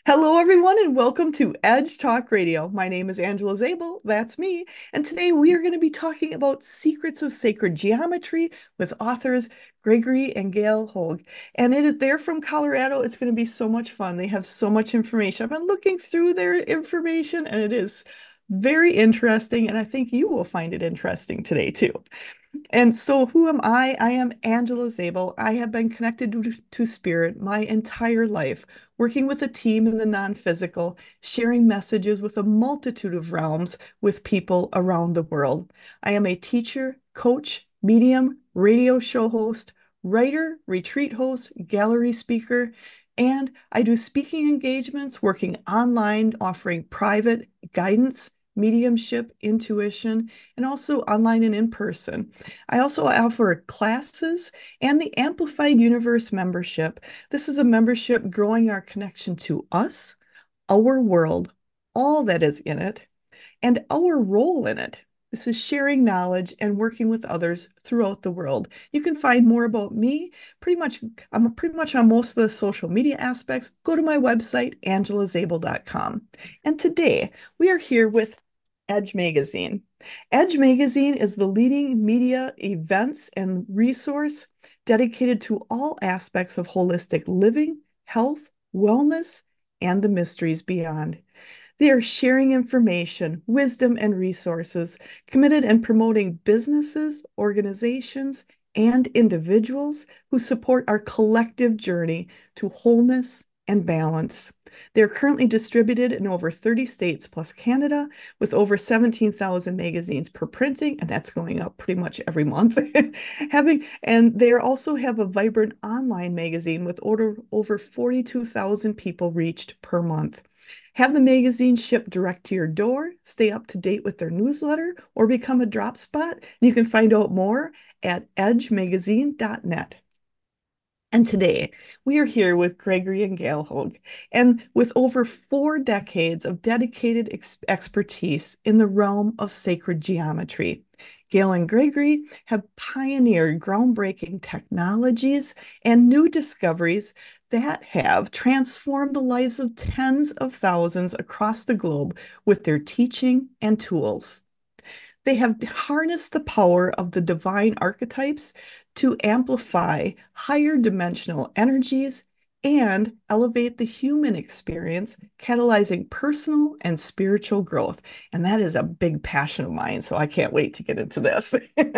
Hello, everyone, and welcome to Edge Talk Radio. My name is Angela Zabel. That's me. And today we are going to be talking about secrets of sacred geometry with authors Gregory and Gail Hoag. And they're from Colorado. It's going to be so much fun. They have so much information. I've been looking through their information, and it is very interesting. And I think you will find it interesting today, too. And so, who am I? I am Angela Zabel. I have been connected to spirit my entire life, working with a team in the non-physical, sharing messages with a multitude of realms with people around the world. I am a teacher, coach, medium, radio show host, writer, retreat host, gallery speaker, and I do speaking engagements, working online, offering private guidance, mediumship, intuition, and also online and in person. I also offer classes and the Amplified Universe membership. This is a membership growing our connection to us, our world, all that is in it, and our role in it. This is sharing knowledge and working with others throughout the world. You can find more about me. I'm pretty much on most of the social media aspects. Go to my website, angelazabel.com. And today we are here with Edge Magazine. Edge Magazine is the leading media, events, and resource dedicated to all aspects of holistic living, health, wellness, and the mysteries beyond. They are sharing information, wisdom, and resources, committed and promoting businesses, organizations, and individuals who support our collective journey to wholeness and balance. They're currently distributed in over 30 states plus Canada with over 17,000 magazines per printing, and that's going up pretty much every month. And they also have a vibrant online magazine with over 42,000 people reached per month. Have the magazine shipped direct to your door, stay up to date with their newsletter, or become a drop spot. You can find out more at edgemagazine.net. And today we are here with Gregory and Gail Hoag, and with over 4 decades of dedicated expertise in the realm of sacred geometry. Gail and Gregory have pioneered groundbreaking technologies and new discoveries that have transformed the lives of tens of thousands across the globe with their teaching and tools. They have harnessed the power of the divine archetypes to amplify higher dimensional energies and elevate the human experience, catalyzing personal and spiritual growth. And that is a big passion of mine, so I can't wait to get into this.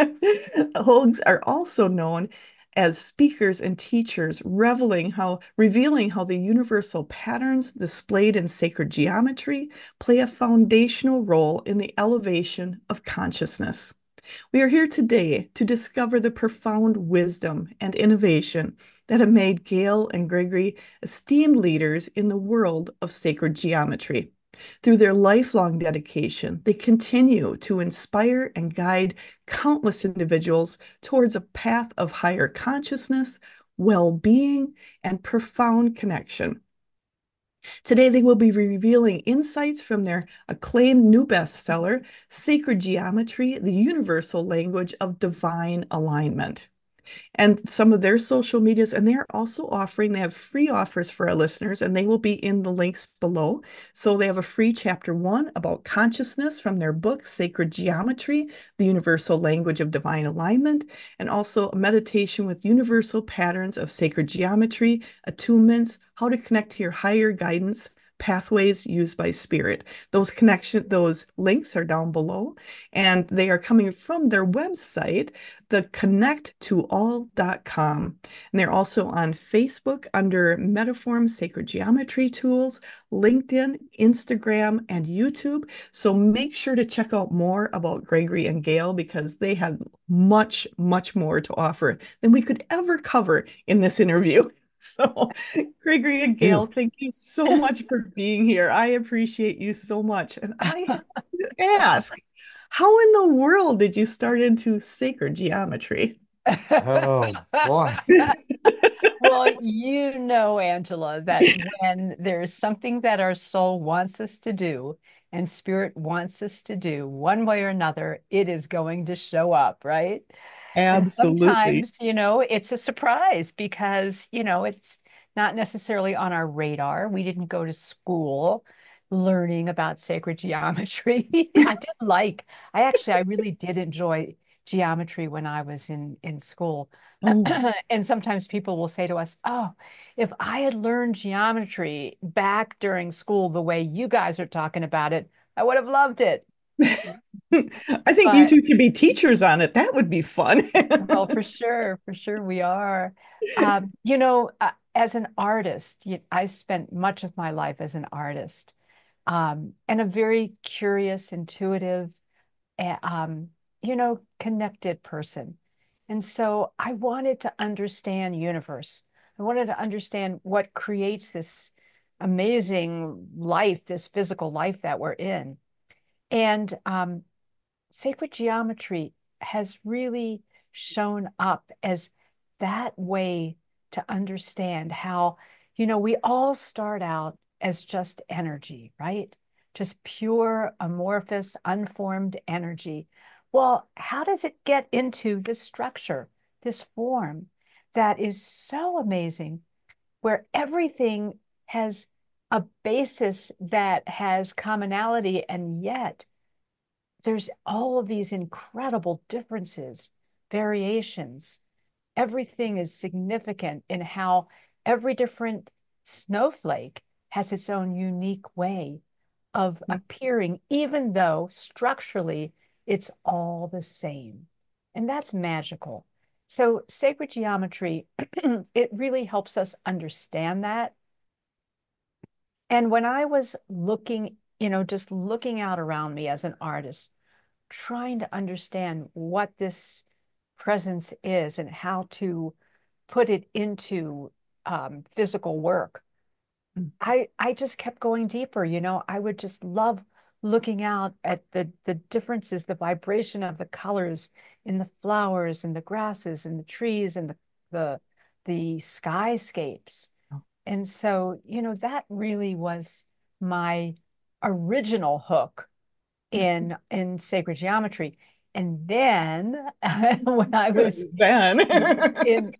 Hoags are also known as speakers and teachers, revealing how the universal patterns displayed in sacred geometry play a foundational role in the elevation of consciousness. We are here today to discover the profound wisdom and innovation that have made Gail and Gregory esteemed leaders in the world of sacred geometry. Through their lifelong dedication, they continue to inspire and guide countless individuals towards a path of higher consciousness, well-being, and profound connection. Today, they will be revealing insights from their acclaimed new bestseller, Sacred Geometry, the Universal Language of Divine Alignment, and some of their social medias. And they have free offers for our listeners, and they will be in the links below. So they have a free chapter 1 about consciousness from their book, Sacred Geometry, the Universal Language of Divine Alignment, and also a meditation with universal patterns of sacred geometry, attunements, how to connect to your higher guidance, pathways used by spirit. Those links are down below, and they are coming from their website, theconnecttoall.com. And they're also on Facebook under Metaform Sacred Geometry Tools, LinkedIn, Instagram, and YouTube. So make sure to check out more about Gregory and Gail because they have much, much more to offer than we could ever cover in this interview. So, Gregory and Gail, You. thank you so much for being here. I appreciate you so much. And I have to ask, how in the world did you start into sacred geometry? Oh boy. Well, you know, Angela, that when there's something that our soul wants us to do and spirit wants us to do, one way or another, it is going to show up, right? And Absolutely. sometimes, it's a surprise because, it's not necessarily on our radar. We didn't go to school learning about sacred geometry. I really did enjoy geometry when I was in school. Oh, And sometimes people will say to us, "Oh, if I had learned geometry back during school the way you guys are talking about it, I would have loved it." I think you But two could be teachers on it. That would be fun. well, for sure we are. As an artist, I spent much of my life as an artist, and a very curious, intuitive, connected person. And so I wanted to understand universe. I wanted to understand what creates this amazing life, this physical life that we're in. And sacred geometry has really shown up as that way to understand how, we all start out as just energy, right? Just pure, amorphous, unformed energy. Well, how does it get into this structure, this form that is so amazing, where everything has a basis that has commonality, and yet there's all of these incredible differences, variations. Everything is significant in how every different snowflake has its own unique way of appearing, even though structurally it's all the same. And that's magical. So, sacred geometry, it really helps us understand that. And when I was looking, just looking out around me as an artist, trying to understand what this presence is and how to put it into physical work, I just kept going deeper. I would just love looking out at the differences, the vibration of the colors in the flowers and the grasses and the trees and the the skyscapes. And so, that really was my original hook in sacred geometry. And then when I was Then. in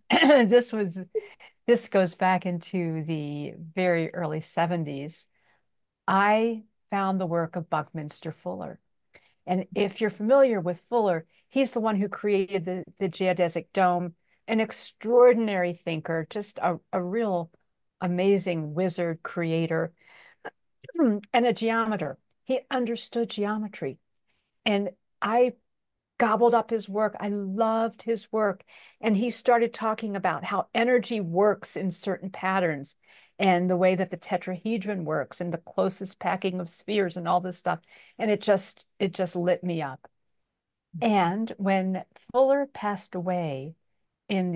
this goes back into the very early 70s, I found the work of Buckminster Fuller. And if you're familiar with Fuller, he's the one who created the geodesic dome, an extraordinary thinker, just a real amazing wizard creator, and a geometer. He understood geometry. And I gobbled up his work. I loved his work. And he started talking about how energy works in certain patterns and the way that the tetrahedron works and the closest packing of spheres and all this stuff. And it just lit me up. And when Fuller passed away in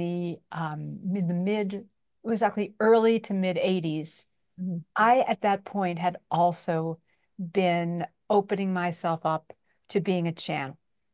it was actually early to mid 80s, I at that point had also been opening myself up to being a channel.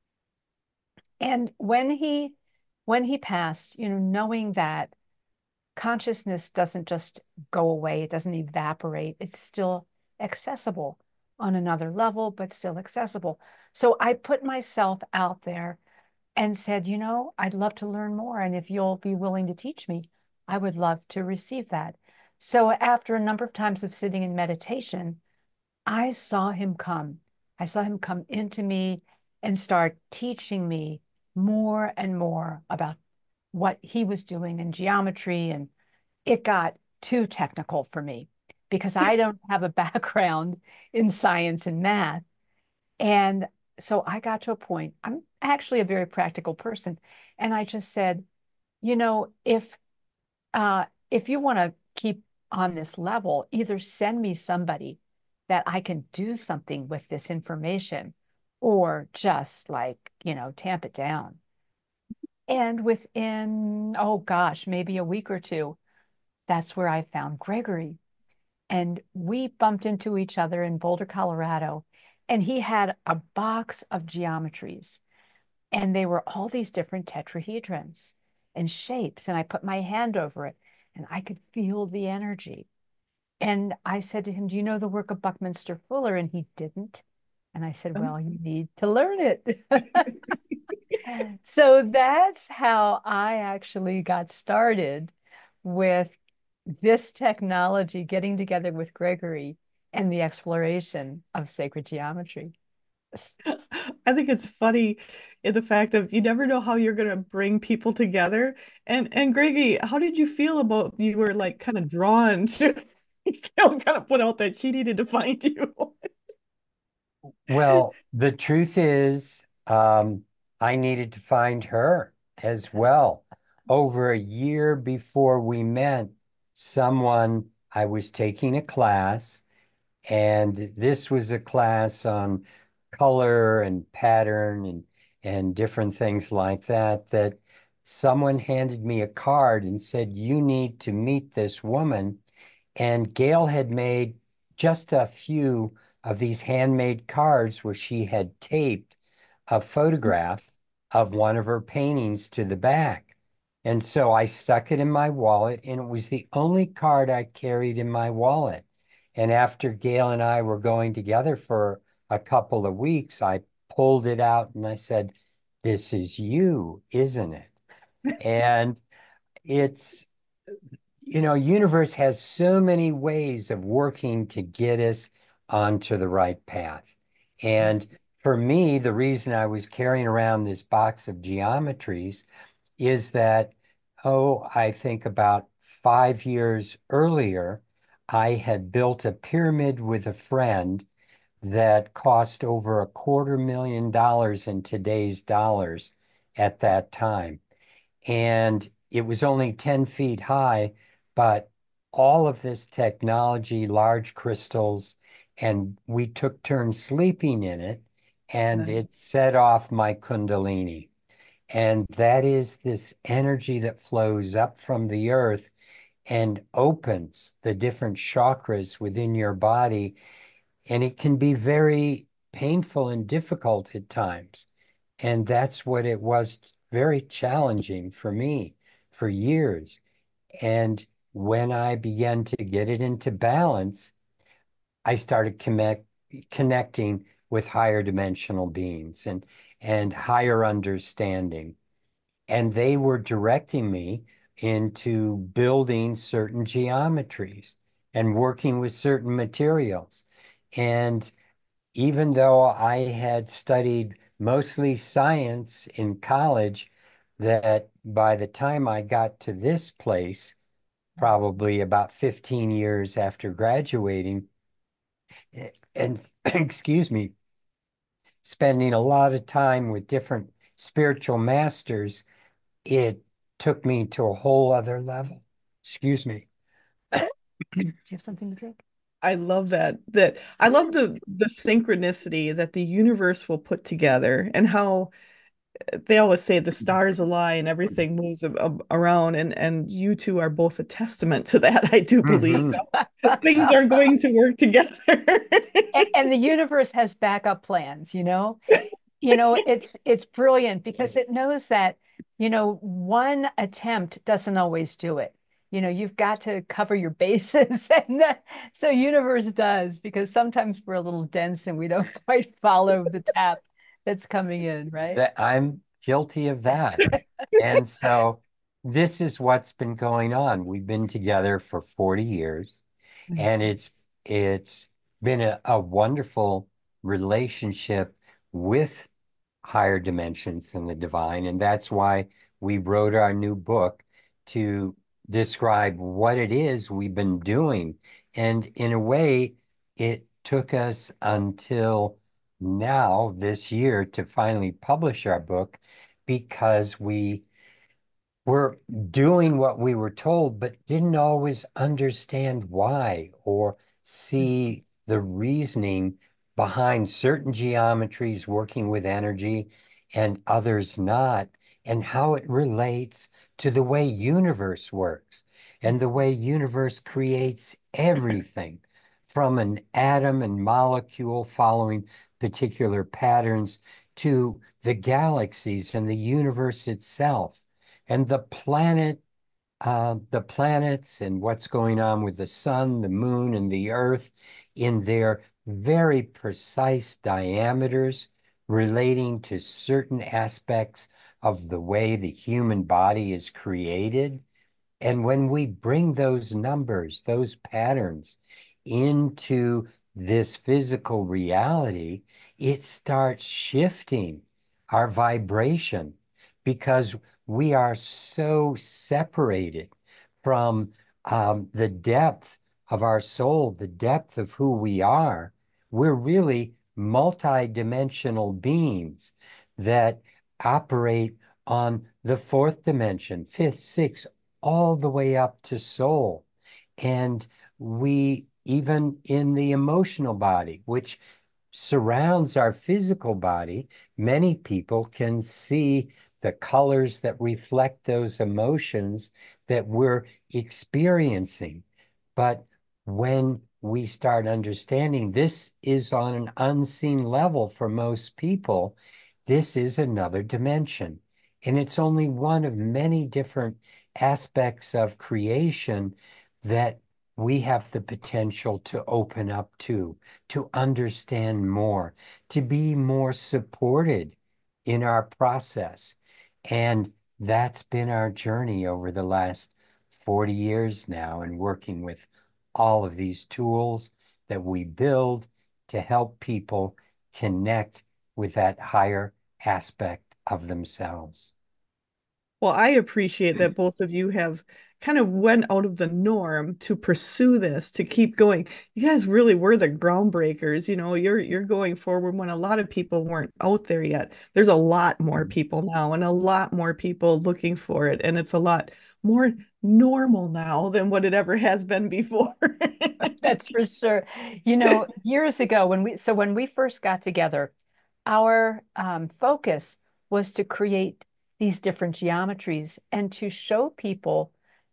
And when he passed, knowing that consciousness doesn't just go away, it doesn't evaporate, it's still accessible on another level, but still accessible. So I put myself out there and said, I'd love to learn more. And if you'll be willing to teach me, I would love to receive that. So after a number of times of sitting in meditation, I saw him come. I saw him come into me and start teaching me more and more about what he was doing in geometry. And it got too technical for me because I don't have a background in science and math. And so I got to a point, I'm actually a very practical person. And I just said, you know, if if you want to keep on this level, either send me somebody that I can do something with this information or just tamp it down. And within, oh gosh, maybe a week or two, that's where I found Gregory. And we bumped into each other in Boulder, Colorado. And he had a box of geometries, and they were all these different tetrahedrons and shapes. And I put my hand over it and I could feel the energy. And I said to him, "Do you know the work of Buckminster Fuller?" And he didn't. And I said, "Well, you need to learn it." So that's how I actually got started with this technology getting together with Gregory and the exploration of sacred geometry. I think it's funny in the fact of you never know how you're gonna bring people together. And Greggy, how did you feel about you were like kind of drawn to kind of put out that she needed to find you? Well, the truth is, I needed to find her as well. Over a year before we met, I was taking a class, and this was a class on color and pattern and different things like that, that someone handed me a card and said, "You need to meet this woman." And Gail had made just a few of these handmade cards where she had taped a photograph of one of her paintings to the back. And so I stuck it in my wallet, and it was the only card I carried in my wallet. And after Gail and I were going together for a couple of weeks, I pulled it out and I said, "This is you, isn't it?" And it's, universe has so many ways of working to get us onto the right path. And for me, the reason I was carrying around this box of geometries is that, oh, I think about 5 years earlier, I had built a pyramid with a friend that cost over $250,000 in today's dollars at that time. And it was only 10 feet high, but all of this technology, large crystals, and we took turns sleeping in it, and it Nice. set off my Kundalini. And that is this energy that flows up from the earth and opens the different chakras within your body. And it can be very painful and difficult at times. And that's what it was, very challenging for me for years. And when I began to get it into balance, I started connecting with higher dimensional beings and higher understanding. And they were directing me into building certain geometries and working with certain materials. And even though I had studied mostly science in college, that by the time I got to this place, probably about 15 years after graduating, and excuse me, spending a lot of time with different spiritual masters, it took me to a whole other level. Excuse me. Do you have something to drink? I love that I love the synchronicity that the universe will put together and how they always say the stars align and everything moves around and you two are both a testament to that. I do believe Hmm. things are going to work together. And the universe has backup plans, you know? It's brilliant because it knows that, one attempt doesn't always do it. You've got to cover your bases, and so universe does, because sometimes we're a little dense and we don't quite follow the tap that's coming in, right? That I'm guilty of that. And so this is what's been going on. We've been together for 40 years, and Nice. it's been a wonderful relationship with higher dimensions and the divine. And that's why we wrote our new book to describe what it is we've been doing. And in a way, it took us until now, this year, to finally publish our book because we're doing what we were told, but didn't always understand why or see the reasoning behind certain geometries working with energy and others not, and how it relates to the way universe works and the way universe creates everything from an atom and molecule following particular patterns to the galaxies and the universe itself and the planets and what's going on with the sun, the moon, and the earth in their very precise diameters relating to certain aspects of the way the human body is created. And when we bring those numbers, those patterns into this physical reality, it starts shifting our vibration because we are so separated from the depth of our soul, the depth of who we are. We're really multi-dimensional beings that operate on the fourth dimension, fifth, sixth, all the way up to soul. And we, even in the emotional body, which surrounds our physical body, many people can see the colors that reflect those emotions that we're experiencing. But when we start understanding this is on an unseen level for most people, this is another dimension. And it's only one of many different aspects of creation that we have the potential to open up to understand more, to be more supported in our process. And that's been our journey over the last 40 years now, and working with all of these tools that we build to help people connect with that higher aspect of themselves. Well, I appreciate that both of you have kind of went out of the norm to pursue this, to keep going. You guys really were the groundbreakers. You're going forward when a lot of people weren't out there yet. There's a lot more people now and a lot more people looking for it, and it's a lot more normal now than what it ever has been before. That's for sure. Years ago when we first got together, our focus was to create these different geometries and to show people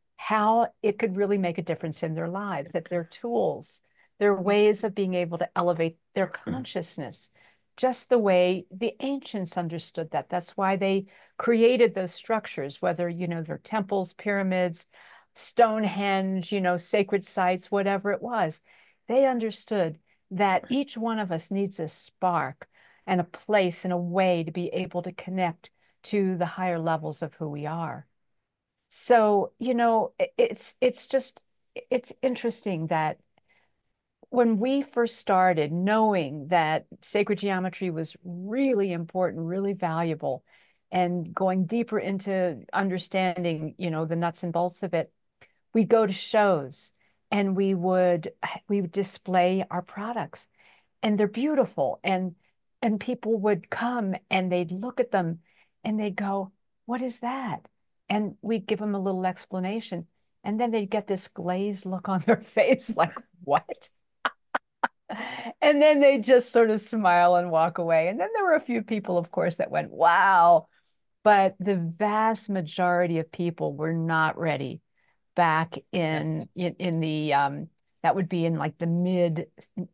how it could really make a difference in their lives, that their tools, their ways of being able to elevate their consciousness, just the way the ancients understood that. That's why they created those structures, whether, they're temples, pyramids, Stonehenge, sacred sites, whatever it was. They understood that each one of us needs a spark and a place and a way to be able to connect to the higher levels of who we are. So, it's interesting that when we first started knowing that sacred geometry was really important, really valuable, and going deeper into understanding, the nuts and bolts of it, we'd go to shows and we would display our products, and they're beautiful, and people would come and they'd look at them and they'd go, "What is that?" And we'd give them a little explanation, and then they'd get this glazed look on their face like, "What?" And then they just sort of smile and walk away. And then there were a few people, of course, that went, "Wow." But the vast majority of people were not ready back in the that would be in like the mid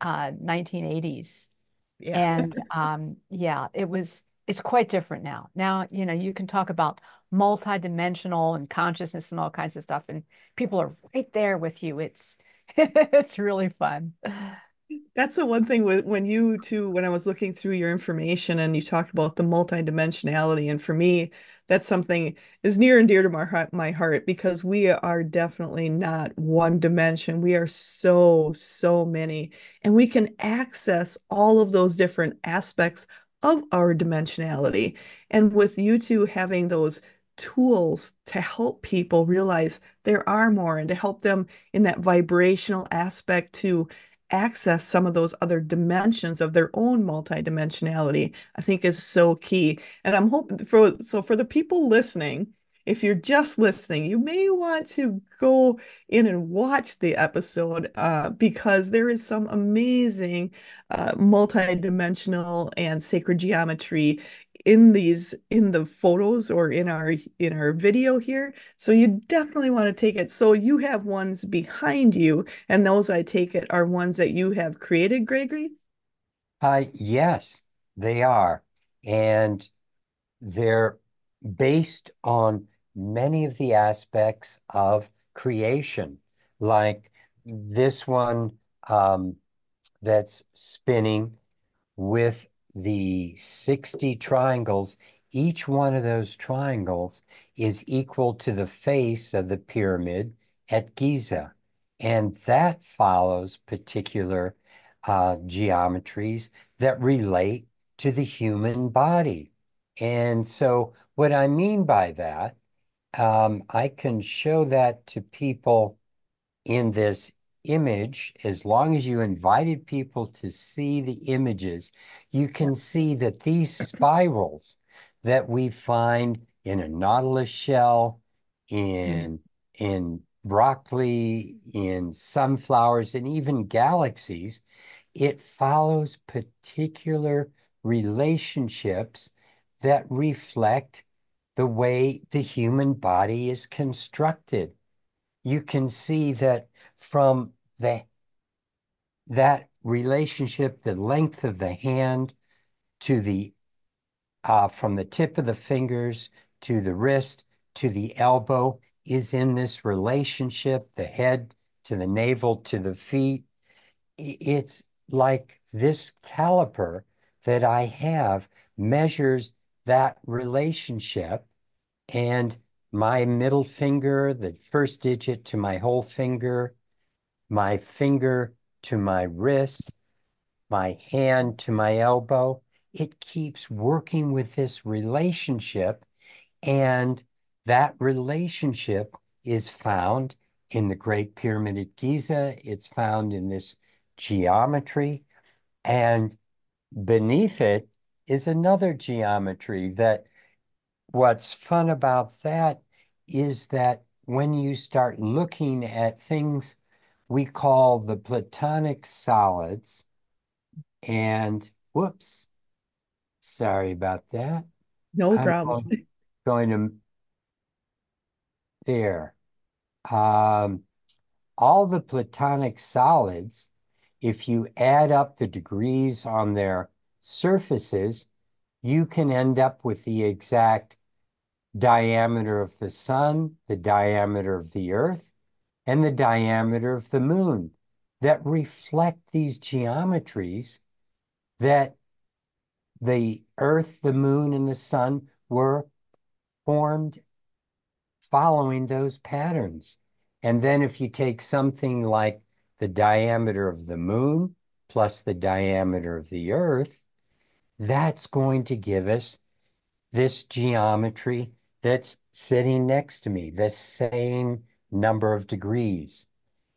1980s. Yeah. And yeah, it's quite different now. Now, you can talk about multidimensional and consciousness and all kinds of stuff, and people are right there with you. It's it's really fun. That's the one thing with when you two, when I was looking through your information and you talked about the multidimensionality, and for me, that's something is near and dear to my heart because we are definitely not one dimension. We are so, so many, and we can access all of those different aspects of our dimensionality. And with you two having those tools to help people realize there are more and to help them in that vibrational aspect to access some of those other dimensions of their own multidimensionality, I think is so key. And I'm hoping for the people listening, if you're just listening, you may want to go in and watch the episode because there is some amazing multidimensional and sacred geometry in the photos or in our video here. So you definitely want to take it. So you have ones behind you, and those I take it are ones that you have created, Gregory? Yes, they are. And they're based on many of the aspects of creation, like this one that's spinning with the 60 triangles each one of those triangles is equal to the face of the pyramid at Giza. And that follows particular geometries that relate to the human body. And so, what I mean by that, I can show that to people in this image. As long as you invited people to see the images, you can see that these spirals that we find in a nautilus shell, Mm. in broccoli, in sunflowers, and even galaxies, it follows particular relationships that reflect the way the human body is constructed. You can see that from that relationship, the length of the hand to the from the tip of the fingers to the wrist to the elbow is in this relationship, the head to the navel to the feet. It's like this caliper that I have measures that relationship, and my middle finger, the first digit to my whole finger, my finger to my wrist, my hand to my elbow. It keeps working with this relationship, and that relationship is found in the Great Pyramid at Giza. It's found in this geometry, and beneath it is another geometry that what's fun about that is that when you start looking at things we call the Platonic solids, and whoops, sorry about that. No I'm problem. going to there. Um, all the Platonic solids, if you add up the degrees on their surfaces, you can end up with the exact diameter of the sun, the diameter of the earth, and the diameter of the moon that reflect these geometries that the earth, the moon, and the sun were formed following those patterns. And then if you take something like the diameter of the moon plus the diameter of the earth, that's going to give us this geometry that's sitting next to me, the same number of degrees.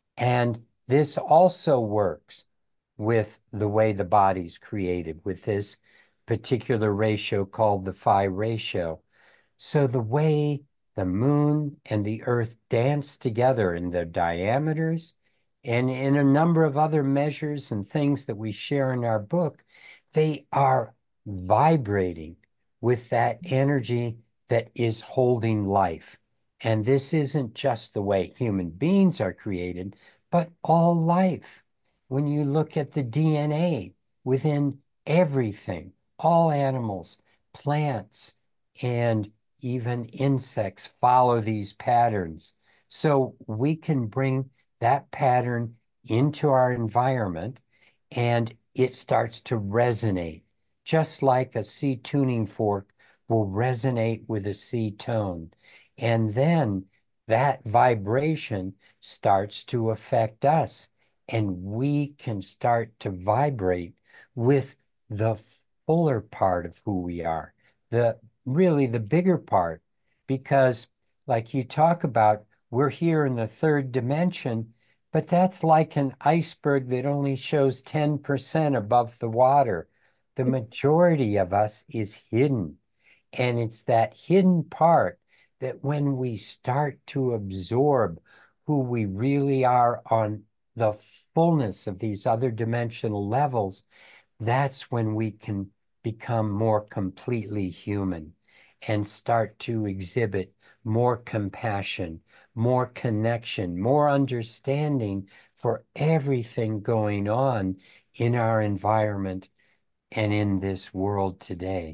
And this also works with the way the body's created, with this particular ratio called the phi ratio. So the way the moon and the earth dance together in their diameters and in a number of other measures and things that we share in our book, they are vibrating with that energy that is holding life. And this isn't just the way human beings are created, but all life. When you look at the DNA within everything, all animals, plants, and even insects follow these patterns. So we can bring that pattern into our environment and it starts to resonate, just like a C tuning fork will resonate with a C tone. And then that vibration starts to affect us, and we can start to vibrate with the fuller part of who we are, the really the bigger part, because like you talk about, we're here in the third dimension, but that's like an iceberg that only shows 10% above the water. The majority of us is hidden. And it's that hidden part that when we start to absorb who we really are on the fullness of these other dimensional levels, that's when we can become more completely human and start to exhibit more compassion, more connection, more understanding for everything going on in our environment and in this world today.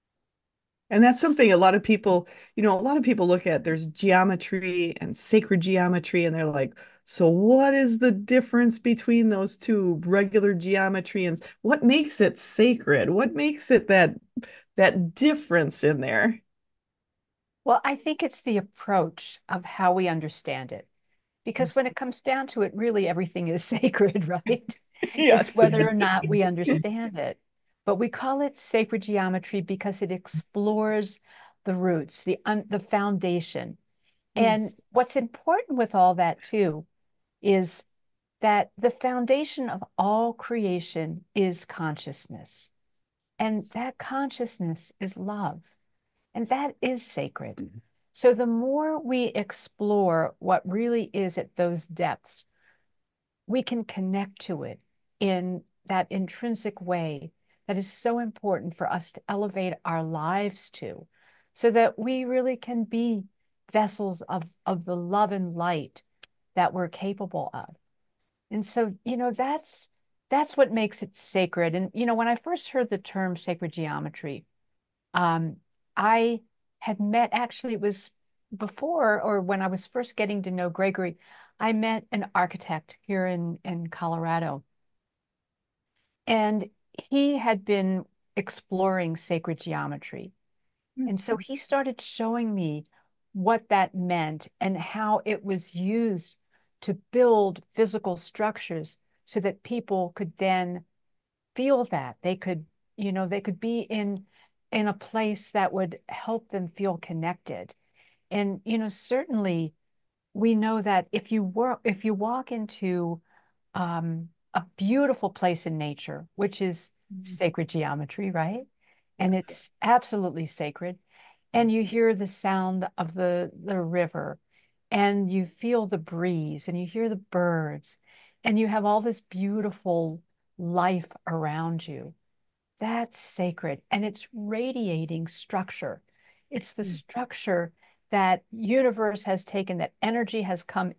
And that's something a lot of people, a lot of people look at there's geometry and sacred geometry, and they're like, so what is the difference between those two, regular geometry, and what makes it sacred? What makes it that that difference in there. Well, I think it's the approach of how we understand it. Because when it comes down to it, really everything is sacred, right? It's Yes. whether or not we understand it. But we call it sacred geometry because it explores the roots, the foundation. Mm, And what's important with all that too is that the foundation of all creation is consciousness. And that consciousness is love. And that is sacred. So the more we explore what really is at those depths, we can connect to it in that intrinsic way that is so important for us to elevate our lives to, so that we really can be vessels of the love and light that we're capable of. And so, that's what makes it sacred. And when I first heard the term sacred geometry, um, I had met, actually, it was before or when I was first getting to know Gregory, I met an architect here in Colorado. And he had been exploring sacred geometry. mm, And so he started showing me what that meant and how it was used to build physical structures so that people could then feel that they could be in a place that would help them feel connected. And certainly we know that if you walk into a beautiful place in nature, which is mm. sacred geometry, right? And Yes. it's absolutely sacred. And you hear the sound of the river, and you feel the breeze, and you hear the birds, and you have all this beautiful life around you. That's sacred, and it's radiating structure. It's the Mm, structure that universe has taken, that energy has come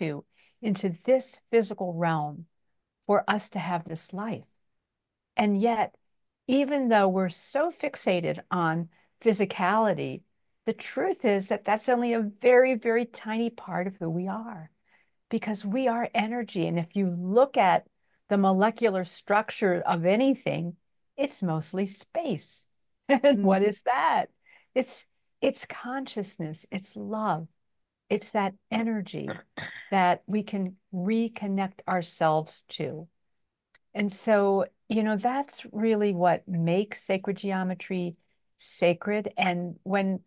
into this physical realm for us to have this life. And yet, even though we're so fixated on physicality, the truth is that that's only a very, very tiny part of who we are, because we are energy. And if you look at the molecular structure of anything, it's mostly space. And mm. what is that? It's it's consciousness, it's love, it's that energy that we can reconnect ourselves to. And so, that's really what makes sacred geometry sacred. And when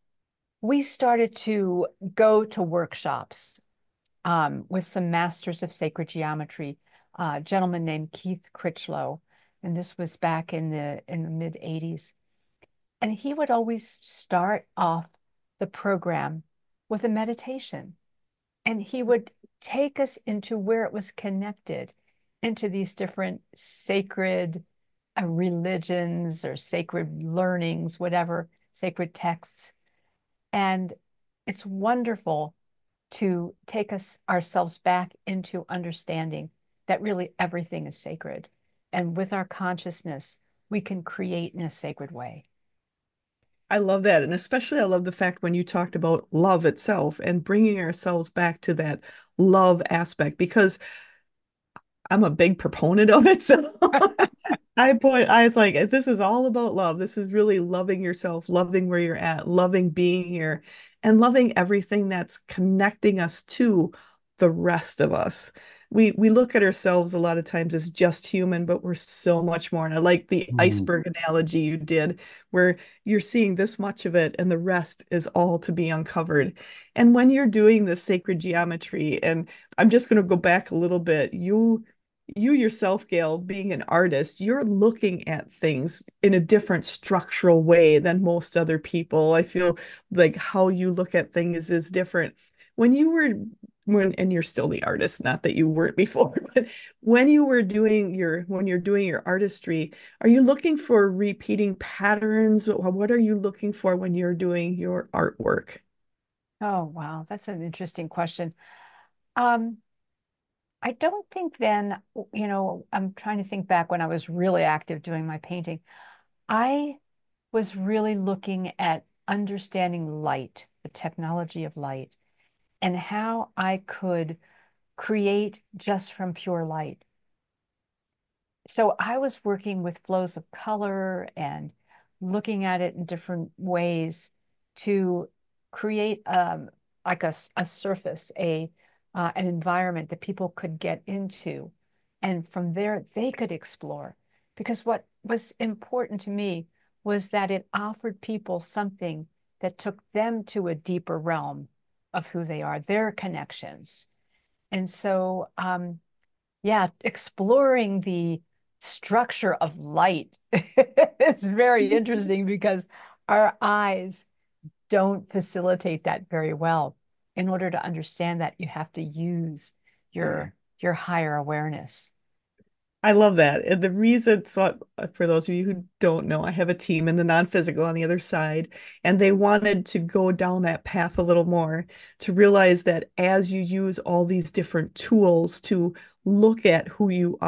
we started to go to workshops with some masters of sacred geometry, a gentleman named Keith Critchlow, and this was back in the mid 80s. And he would always start off the program with a meditation. And he would take us into where it was connected into these different sacred religions or sacred learnings, whatever, sacred texts. And it's wonderful to take us ourselves back into understanding that really everything is sacred. And with our consciousness, we can create in a sacred way. I love that. And especially I love the fact when you talked about love itself and bringing ourselves back to that love aspect because I'm a big proponent of it. So I was like, this is all about love. This is really loving yourself, loving where you're at, loving being here, and loving everything that's connecting us to the rest of us. We look at ourselves a lot of times as just human, but we're so much more. And I like the Mm. iceberg analogy you did, where you're seeing this much of it and the rest is all to be uncovered. And when you're doing this sacred geometry, and I'm just going to go back a little bit, you yourself, Gail, being an artist, you're looking at things in a different structural way than most other people. I feel like how you look at things is different. When you were and you're still the artist, not that you weren't before, but when you're doing your artistry, are you looking for repeating patterns? What are you looking for when you're doing your artwork? Oh, wow. That's an interesting question. Um, I don't think then, I'm trying to think back when I was really active doing my painting. I was really looking at understanding light, the technology of light, and how I could create just from pure light. So I was working with flows of color and looking at it in different ways to create like a surface, an environment that people could get into. And from there, they could explore. Because what was important to me was that it offered people something that took them to a deeper realm of who they are, their connections. And so, yeah, exploring the structure of light is very interesting because our eyes don't facilitate that very well. In order to understand that, you have to use your higher awareness. I love that. And the reason, so for those of you who don't know, I have a team in the non-physical on the other side, and they wanted to go down that path a little more to realize that as you use all these different tools to look at who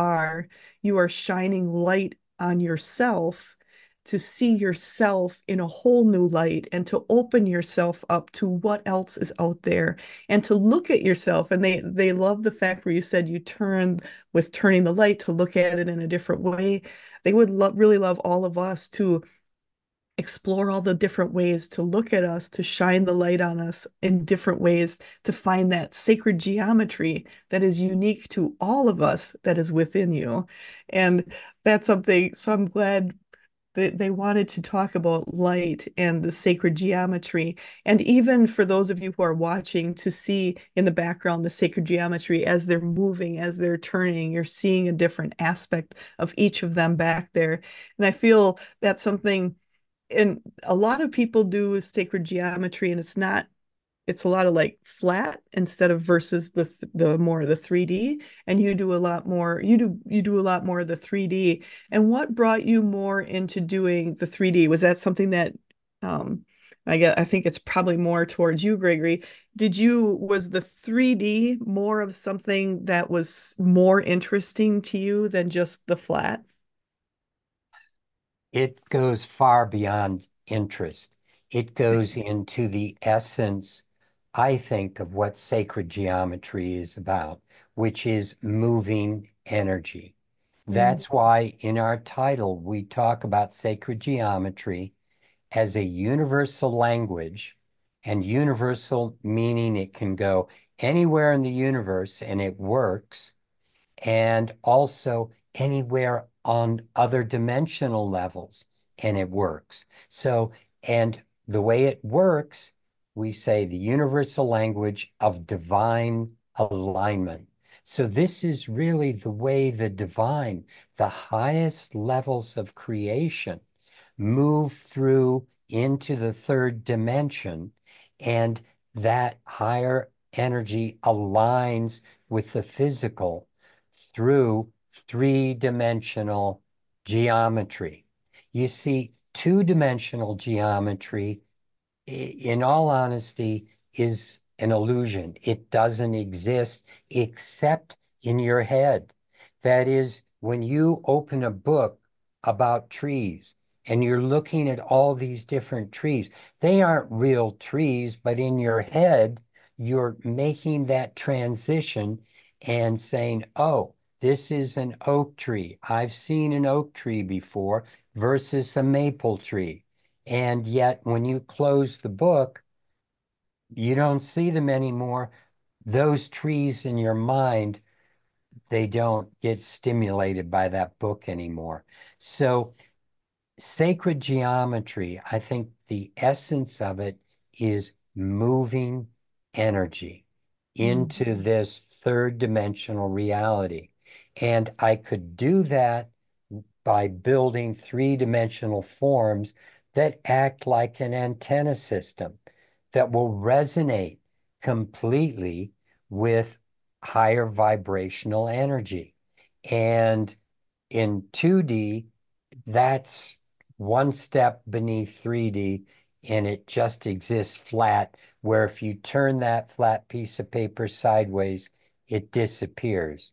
you are shining light on yourself to see yourself in a whole new light and to open yourself up to what else is out there and to look at yourself. And they love the fact where you said you turn with turning the light to look at it in a different way. They would really love all of us to explore all the different ways to look at us, to shine the light on us in different ways, to find that sacred geometry that is unique to all of us that is within you. And that's something, so I'm glad they wanted to talk about light and the sacred geometry. And even for those of you who are watching, to see in the background the sacred geometry as they're moving, as they're turning, you're seeing a different aspect of each of them back there. And I feel that's something, and a lot of people do sacred geometry, and it's a lot of like flat instead of versus the more the 3D, and you do a lot more you do a lot more of the 3D. And what brought you more into doing the 3D? Was that something that um I think it's probably more towards you, Gregory. Was the 3D more of something that was more interesting to you than just the flat? It goes far beyond interest. It goes into the essence, I think, of what sacred geometry is about, which is moving energy. Mm, That's why in our title, we talk about sacred geometry as a universal language, and universal meaning it can go anywhere in the universe and it works, and also anywhere on other dimensional levels, and it works. So, and the way it works, we say the universal language of divine alignment. So, this is really the way the divine, the highest levels of creation, move through into the third dimension, and that higher energy aligns with the physical through three-dimensional geometry. You see, two-dimensional geometry, in all honesty, is an illusion. It doesn't exist except in your head. That is, when you open a book about trees and you're looking at all these different trees, they aren't real trees, but in your head, you're making that transition and saying, oh, this is an oak tree. I've seen an oak tree before versus a maple tree. And yet, when you close the book, you don't see them anymore. Those trees in your mind, they don't get stimulated by that book anymore. So, sacred geometry, I think the essence of it is moving energy mm, into this third dimensional reality. And I could do that by building three-dimensional forms that act like an antenna system that will resonate completely with higher vibrational energy. And in 2D, that's one step beneath 3D, and it just exists flat, where if you turn that flat piece of paper sideways, it disappears.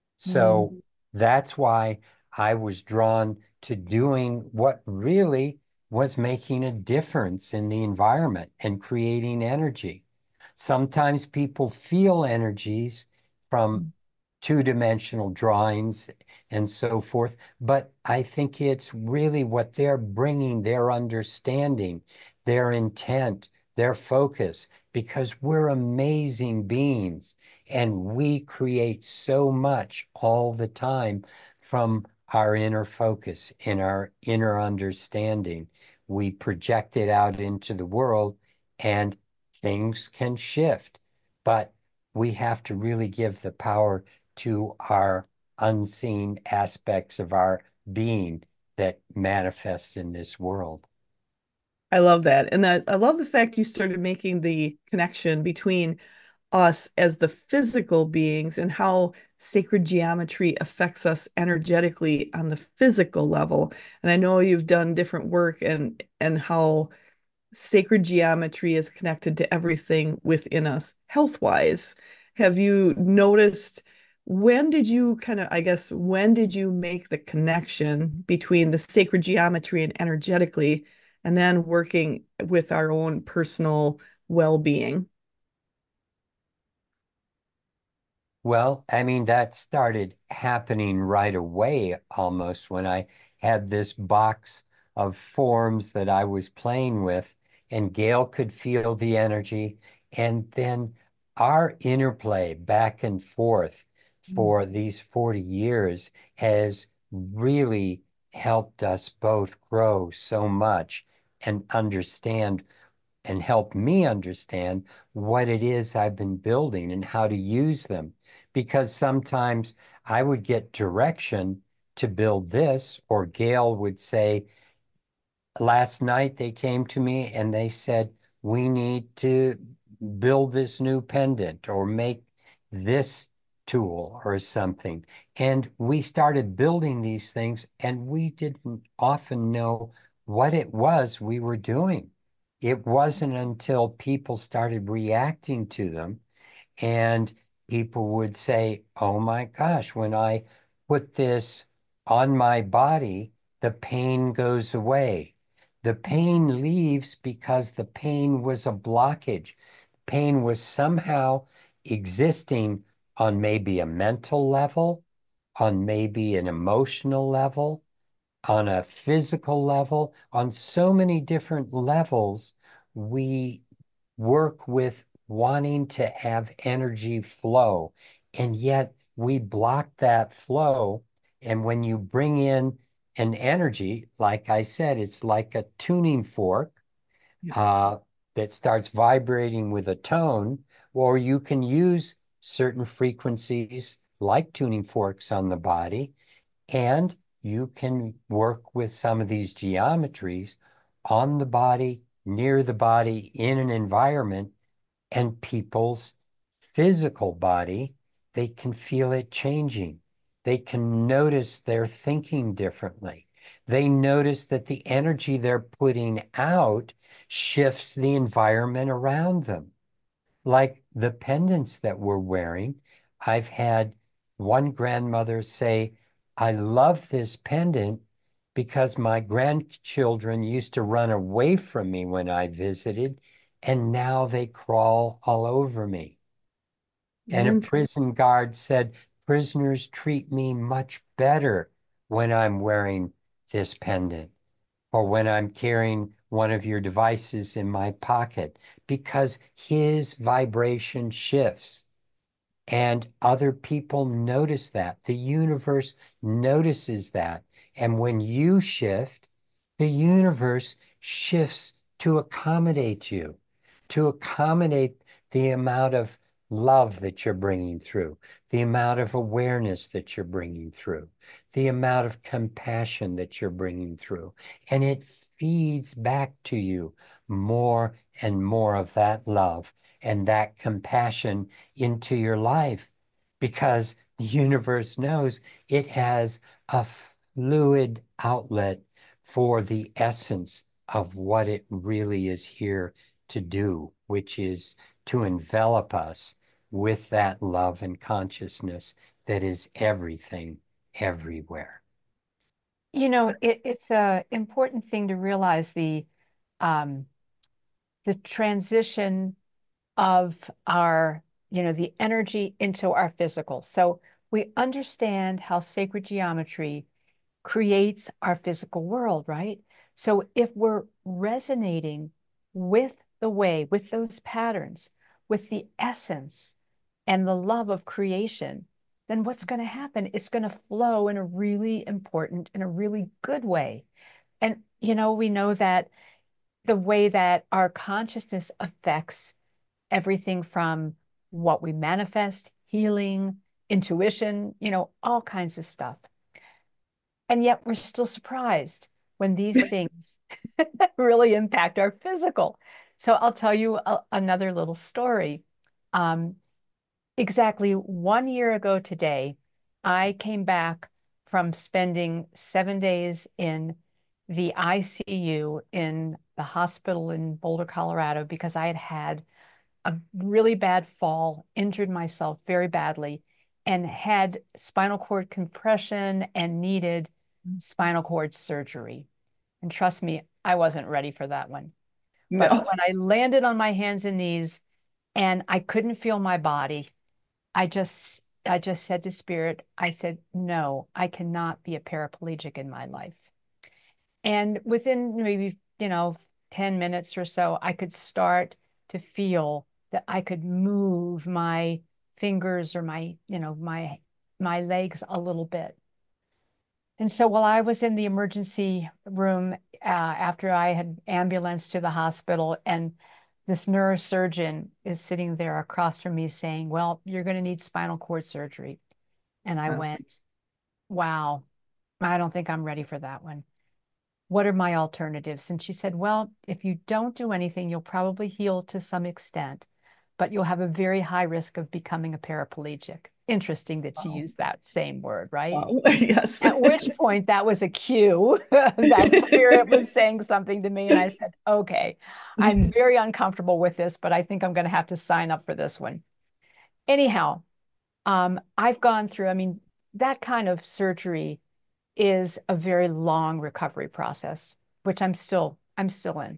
So mm, that's why I was drawn to doing what really was making a difference in the environment and creating energy. Sometimes people feel energies from two-dimensional drawings and so forth. But I think it's really what they're bringing, their understanding, their intent, their focus, because we're amazing beings and we create so much all the time from our inner focus and our inner understanding. We project it out into the world and things can shift, but we have to really give the power to our unseen aspects of our being that manifest in this world. I love that. And that I love the fact you started making the connection between us as the physical beings and how sacred geometry affects us energetically on the physical level. And I know you've done different work and how sacred geometry is connected to everything within us health wise. Have you noticed when did you kind of, I guess, when did you make the connection between the sacred geometry and energetically, and then working with our own personal well being? Well, I mean, that started happening right away almost when I had this box of forms that I was playing with, and Gail could feel the energy. And then our interplay back and forth for these 40 years has really helped us both grow so much and understand and help me understand what it is I've been building and how to use them. Because sometimes I would get direction to build this, or Gail would say, last night they came to me and they said, we need to build this new pendant or make this tool or something. And we started building these things and we didn't often know what it was we were doing. It wasn't until people started reacting to them and people would say, oh my gosh, when I put this on my body, the pain goes away. The pain leaves because the pain was a blockage. Pain was somehow existing on maybe a mental level, on maybe an emotional level, on a physical level, on so many different levels. We work with wanting to have energy flow, and yet we block that flow. And when you bring in an energy, like I said, it's like a tuning fork Yeah. uh, that starts vibrating with a tone, or you can use certain frequencies like tuning forks on the body, and you can work with some of these geometries on the body, near the body, in an environment, and people's physical body, they can feel it changing. They can notice they're thinking differently. They notice that the energy they're putting out shifts the environment around them. Like the pendants that we're wearing, I've had one grandmother say, I love this pendant because my grandchildren used to run away from me when I visited, and now they crawl all over me. And a Interesting. prison guard said, prisoners treat me much better when I'm wearing this pendant or when I'm carrying one of your devices in my pocket because his vibration shifts. And other people notice that. The universe notices that. And when you shift, the universe shifts to accommodate you, to accommodate the amount of love that you're bringing through, the amount of awareness that you're bringing through, the amount of compassion that you're bringing through. And it feeds back to you more and more of that love and that compassion into your life because the universe knows it has a fluid outlet for the essence of what it really is here to do, which is to envelop us with that love and consciousness that is everything, everywhere. It's a important thing to realize um, the transition of the energy into our physical. So We understand how sacred geometry creates our physical world, right? So if we're resonating with the way, with those patterns, with the essence and the love of creation, then what's going to happen? It's going to flow in a really important, in a really good way. And, we know that the way that our consciousness affects everything from what we manifest, healing, intuition, all kinds of stuff. And yet we're still surprised when these things really impact our physical. So I'll tell you another little story. Um, exactly 1 year ago today, I came back from spending 7 days in the ICU in the hospital in Boulder, Colorado, because I had had a really bad fall, injured myself very badly, and had spinal cord compression and needed spinal cord surgery. And trust me, I wasn't ready for that one. But No. when I landed on my hands and knees and I couldn't feel my body, I just said to spirit, I said, no, I cannot be a paraplegic in my life. And within maybe, 10 minutes or so, I could start to feel that I could move my fingers or my legs a little bit. And so while I was in the emergency room, after I had ambulanced to the hospital, and this neurosurgeon is sitting there across from me saying, well, you're going to need spinal cord surgery. And I Wow. went, wow, I don't think I'm ready for that one. What are my alternatives? And she said, well, if you don't do anything, you'll probably heal to some extent, but you'll have a very high risk of becoming a paraplegic. Interesting that she Wow. used that same word, right? Wow. Yes. At which point that was a cue that spirit was saying something to me. And I said, okay, I'm very uncomfortable with this, but I think I'm going to have to sign up for this one. Anyhow, I've gone through, I mean, that kind of surgery is a very long recovery process, which I'm still in.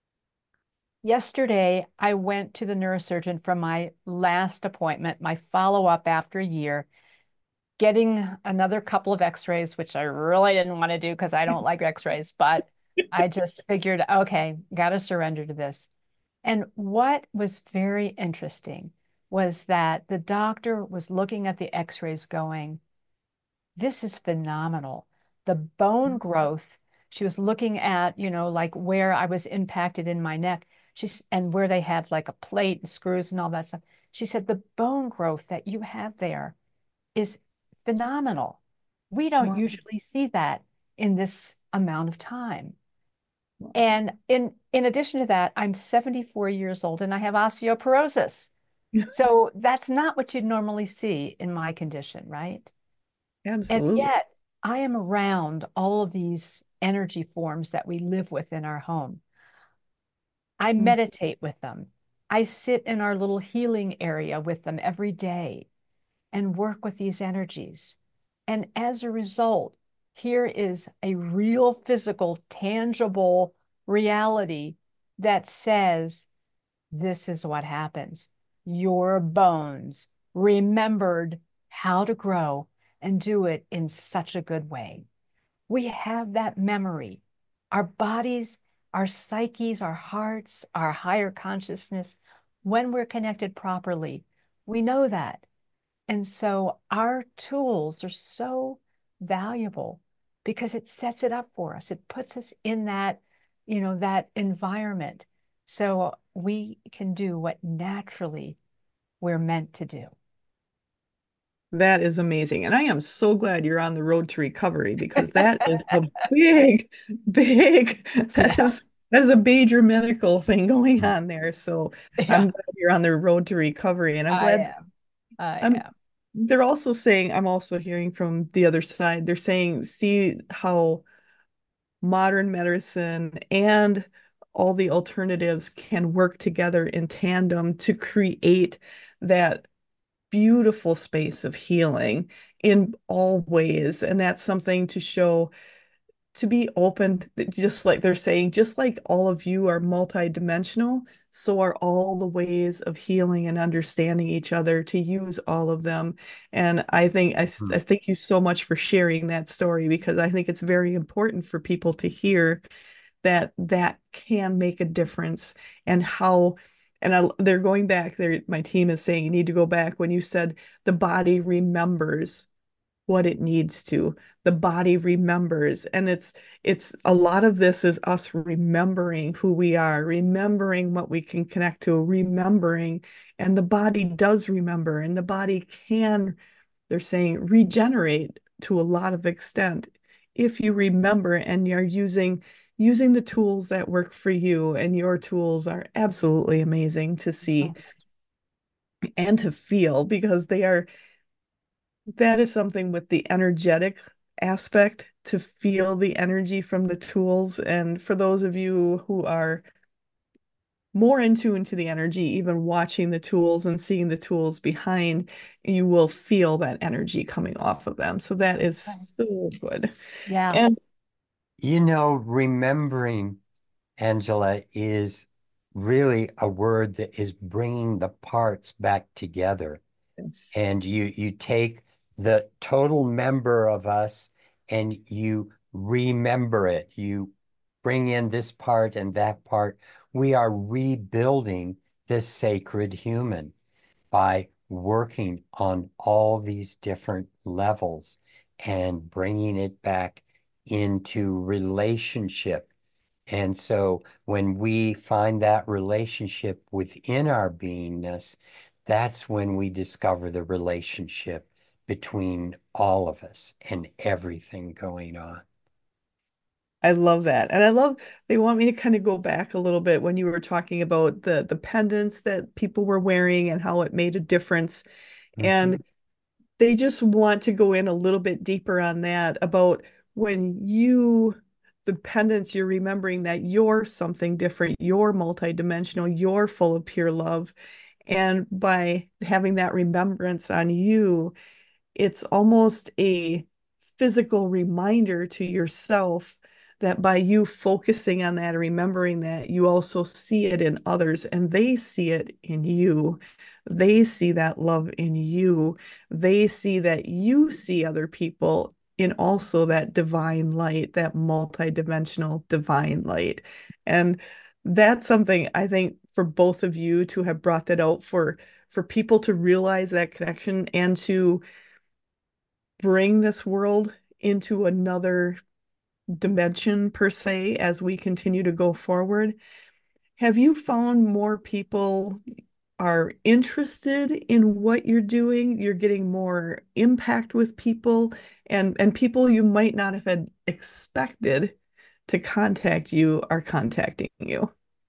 Yesterday, I went to the neurosurgeon for my last appointment, my follow-up after a year, getting another couple of x-rays, which I really didn't want to do because I don't like x-rays, but I just figured, okay, got to surrender to this. And what was very interesting was that the doctor was looking at the x-rays going, this is phenomenal. The bone growth, she was looking at, like where I was impacted in my neck. And where they had like a plate and screws and all that stuff. She said, the bone growth that you have there is phenomenal. We don't Wow. usually see that in this amount of time. Wow. And in addition to that, I'm 74 years old and I have osteoporosis. So that's not what you'd normally see in my condition, right? And Absolutely. yet I am around all of these energy forms that we live with in our home. I Mm. meditate with them. I sit in our little healing area with them every day and work with these energies. And as a result, here is a real physical, tangible reality that says, this is what happens. Your bones remembered how to grow and do it in such a good way. We have that memory. Our bodies, our psyches, our hearts, our higher consciousness, when we're connected properly, we know that. And so our tools are so valuable because it sets it up for us. It puts us in that environment so we can do what naturally we're meant to do. That is amazing. And I am so glad you're on the road to recovery because that is a big, big, Yeah, that is a major medical thing going on there. So yeah, I'm glad you're on the road to recovery. And I'm I glad am. I I'm am. they're also saying, I'm also hearing from the other side, they're saying, see how modern medicine and all the alternatives can work together in tandem to create that beautiful space of healing in all ways. And that's something to show to be open, just like they're saying, just like all of you are multidimensional, so are all the ways of healing and understanding each other, to use all of them. And I thank you so much for sharing that story, because I think it's very important for people to hear that that can make a difference. And how, they're going back there. My team is saying you need to go back when you said the body remembers what it needs to. The body remembers. And it's a lot of this is us remembering who we are, remembering what we can connect to, remembering, and the body does remember, and the body can, they're saying, regenerate to a lot of extent if you remember and you're using the tools that work for you. And your tools are absolutely amazing to see and to feel, because they are, that is something with the energetic aspect, to feel the energy from the tools. And for those of you who are more in tune to the energy, even watching the tools and seeing the tools behind, you will feel that energy coming off of them. So that is Right. so good. Yeah. And Remembering, Angela, is really a word that is bringing the parts back together. it's, And you take the total member of us and you remember it. You bring in this part and that part. We are rebuilding this sacred human by working on all these different levels and bringing it back into relationship. And so when we find that relationship within our beingness, that's when we discover the relationship between all of us and everything going on. I love that. And I love, they want me to kind of go back a little bit when you were talking about the pendants that people were wearing and how it made a difference. Mhm. And they just want to go in a little bit deeper on that, about when you, the pendants, you're remembering that you're something different, you're multidimensional, you're full of pure love. And by having that remembrance on you, it's almost a physical reminder to yourself that by you focusing on that and remembering that, you also see it in others and they see it in you. They see that love in you. They see that you see other people in also that divine light, that multidimensional divine light. And that's something I think for both of you to have brought that out, for people to realize that connection and to bring this world into another dimension, per se, as we continue to go forward. Have you found more people are interested in what you're doing? You're getting more impact with people, and people you might not have had expected to contact you are contacting you.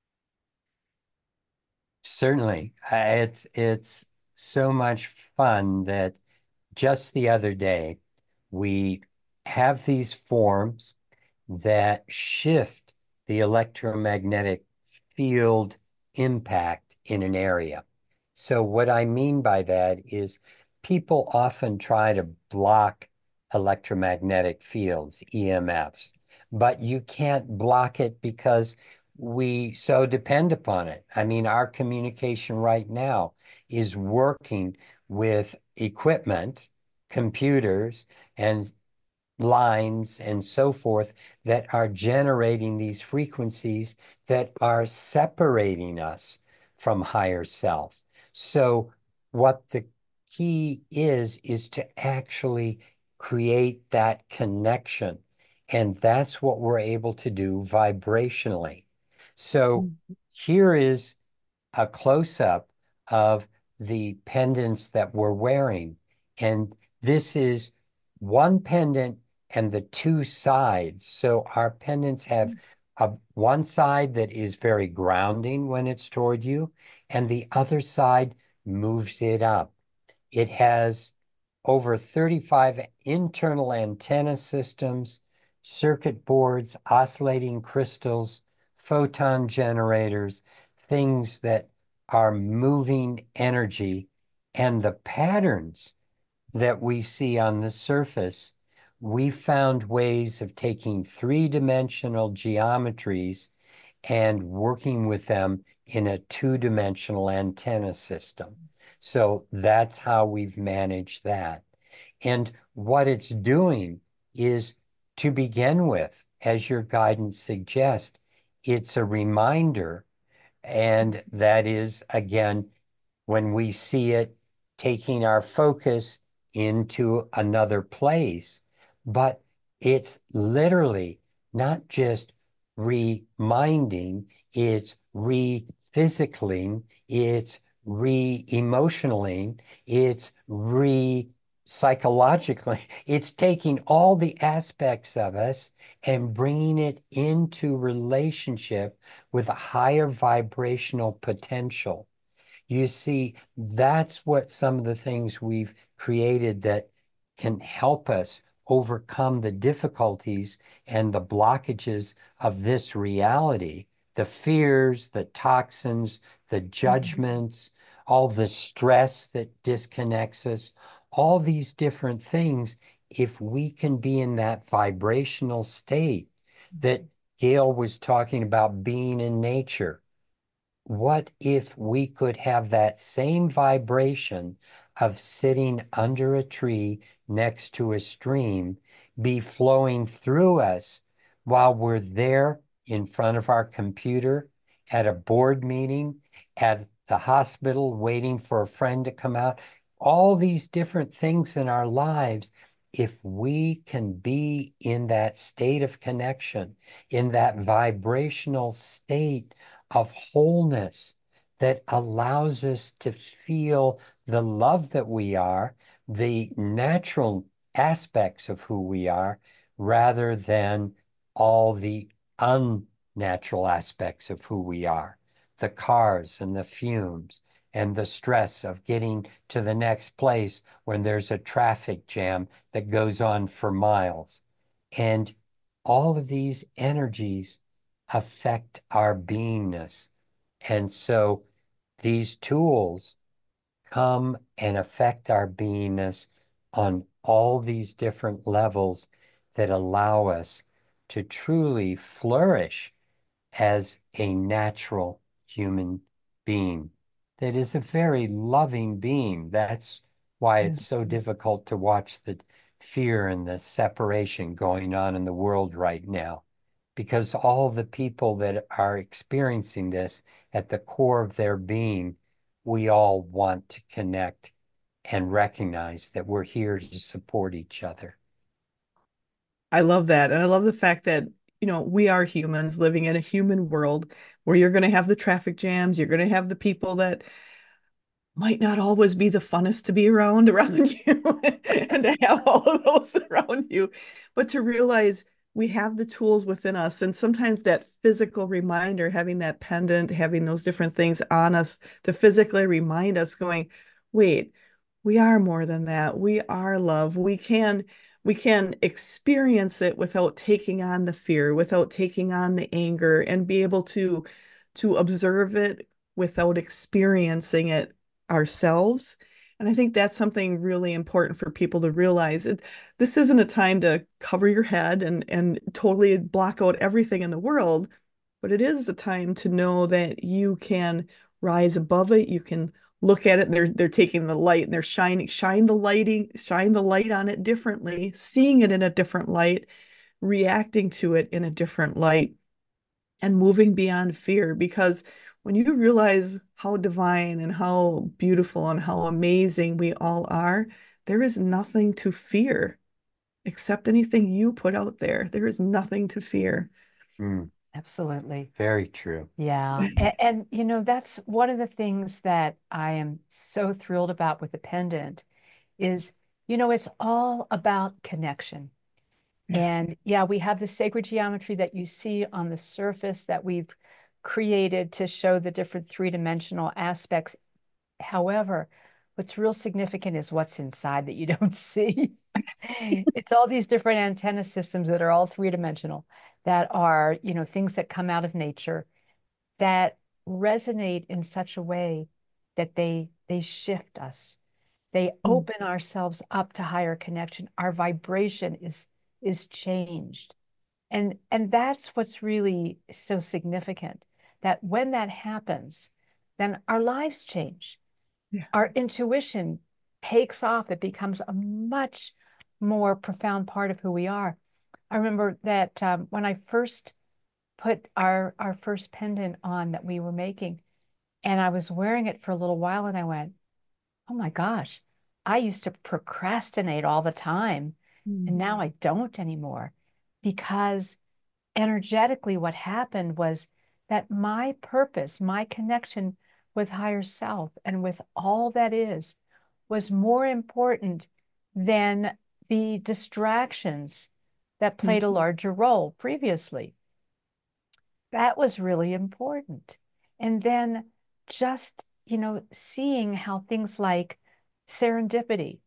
Certainly. It's so much fun that just the other day we have these forms that shift the electromagnetic field impact in an area. So what I mean by that is people often try to block electromagnetic fields, EMFs, but you can't block it because we so depend upon it. I mean, our communication right now is working with equipment, computers, and lines and so forth that are generating these frequencies that are separating us from higher self. So what the key is to actually create that connection. And that's what we're able to do vibrationally. So here is a close-up of the pendants that we're wearing. And this is one pendant and the two sides. So our pendants have one side that is very grounding when it's toward you, and the other side moves it up. It has over 35 internal antenna systems, circuit boards, oscillating crystals, photon generators, things that are moving energy, and the patterns that we see on the surface we found ways of taking three-dimensional geometries and working with them in a two-dimensional antenna system. So that's how we've managed that. And what it's doing is, to begin with, as your guidance suggests, it's a reminder. And that is, again, when we see it, taking our focus into another place. But it's literally not just reminding, it's re-physicaling, it's re-emotionaling, it's re-psychologically. It's taking all the aspects of us and bringing it into relationship with a higher vibrational potential. You see, that's what some of the things we've created that can help us overcome the difficulties and the blockages of this reality, the fears, the toxins, the judgments, all the stress that disconnects us, all these different things. If we can be in that vibrational state that Gail was talking about, being in nature, what if we could have that same vibration of sitting under a tree next to a stream be flowing through us while we're there in front of our computer, at a board meeting, at the hospital, waiting for a friend to come out? All these different things in our lives, if we can be in that state of connection, in that vibrational state of wholeness that allows us to feel the love that we are, the natural aspects of who we are, rather than all the unnatural aspects of who we are, the cars and the fumes and the stress of getting to the next place when there's a traffic jam that goes on for miles. And all of these energies affect our beingness. And so these tools come and affect our beingness on all these different levels that allow us to truly flourish as a natural human being that is a very loving being. That's why it's so difficult to watch the fear and the separation going on in the world right now, because all the people that are experiencing this, at the core of their being, we all want to connect and recognize that we're here to support each other. I love that. And I love the fact that, we are humans living in a human world where you're going to have the traffic jams, you're going to have the people that might not always be the funnest to be around you and to have all of those around you, but to realize we have the tools within us. And sometimes that physical reminder, having that pendant, having those different things on us to physically remind us, going, wait, we are more than that. We are love. We can experience it without taking on the fear, without taking on the anger, and be able to observe it without experiencing it ourselves. And I think that's something really important for people to realize. This isn't a time to cover your head and totally block out everything in the world, but it is a time to know that you can rise above it. You can look at it, and they're taking the light and they're shine the light on it differently, seeing it in a different light, reacting to it in a different light, and moving beyond fear. Because when you realize how divine and how beautiful and how amazing we all are, there is nothing to fear except anything you put out there. There is nothing to fear. Mm, Absolutely. very true. Yeah. That's one of the things that I am so thrilled about with the pendant is, it's all about connection. Yeah. And yeah, we have the sacred geometry that you see on the surface that we've created to show the different three-dimensional aspects. However, what's real significant is what's inside that you don't see. It's all these different antenna systems that are all three-dimensional, that are, things that come out of nature that resonate in such a way that they shift us. They Mm. open ourselves up to higher connection. Our vibration is changed. And that's what's really so significant, that when that happens, then our lives change. Yeah. Our intuition takes off. It becomes a much more profound part of who we are. I remember that when I first put our first pendant on that we were making, and I was wearing it for a little while, and I went, oh my gosh, I used to procrastinate all the time, and Mm. now I don't anymore. Because energetically, what happened was that my purpose, my connection with higher self and with all that is, was more important than the distractions that Mm. played a larger role previously. That was really important. And then just, seeing how things like serendipity,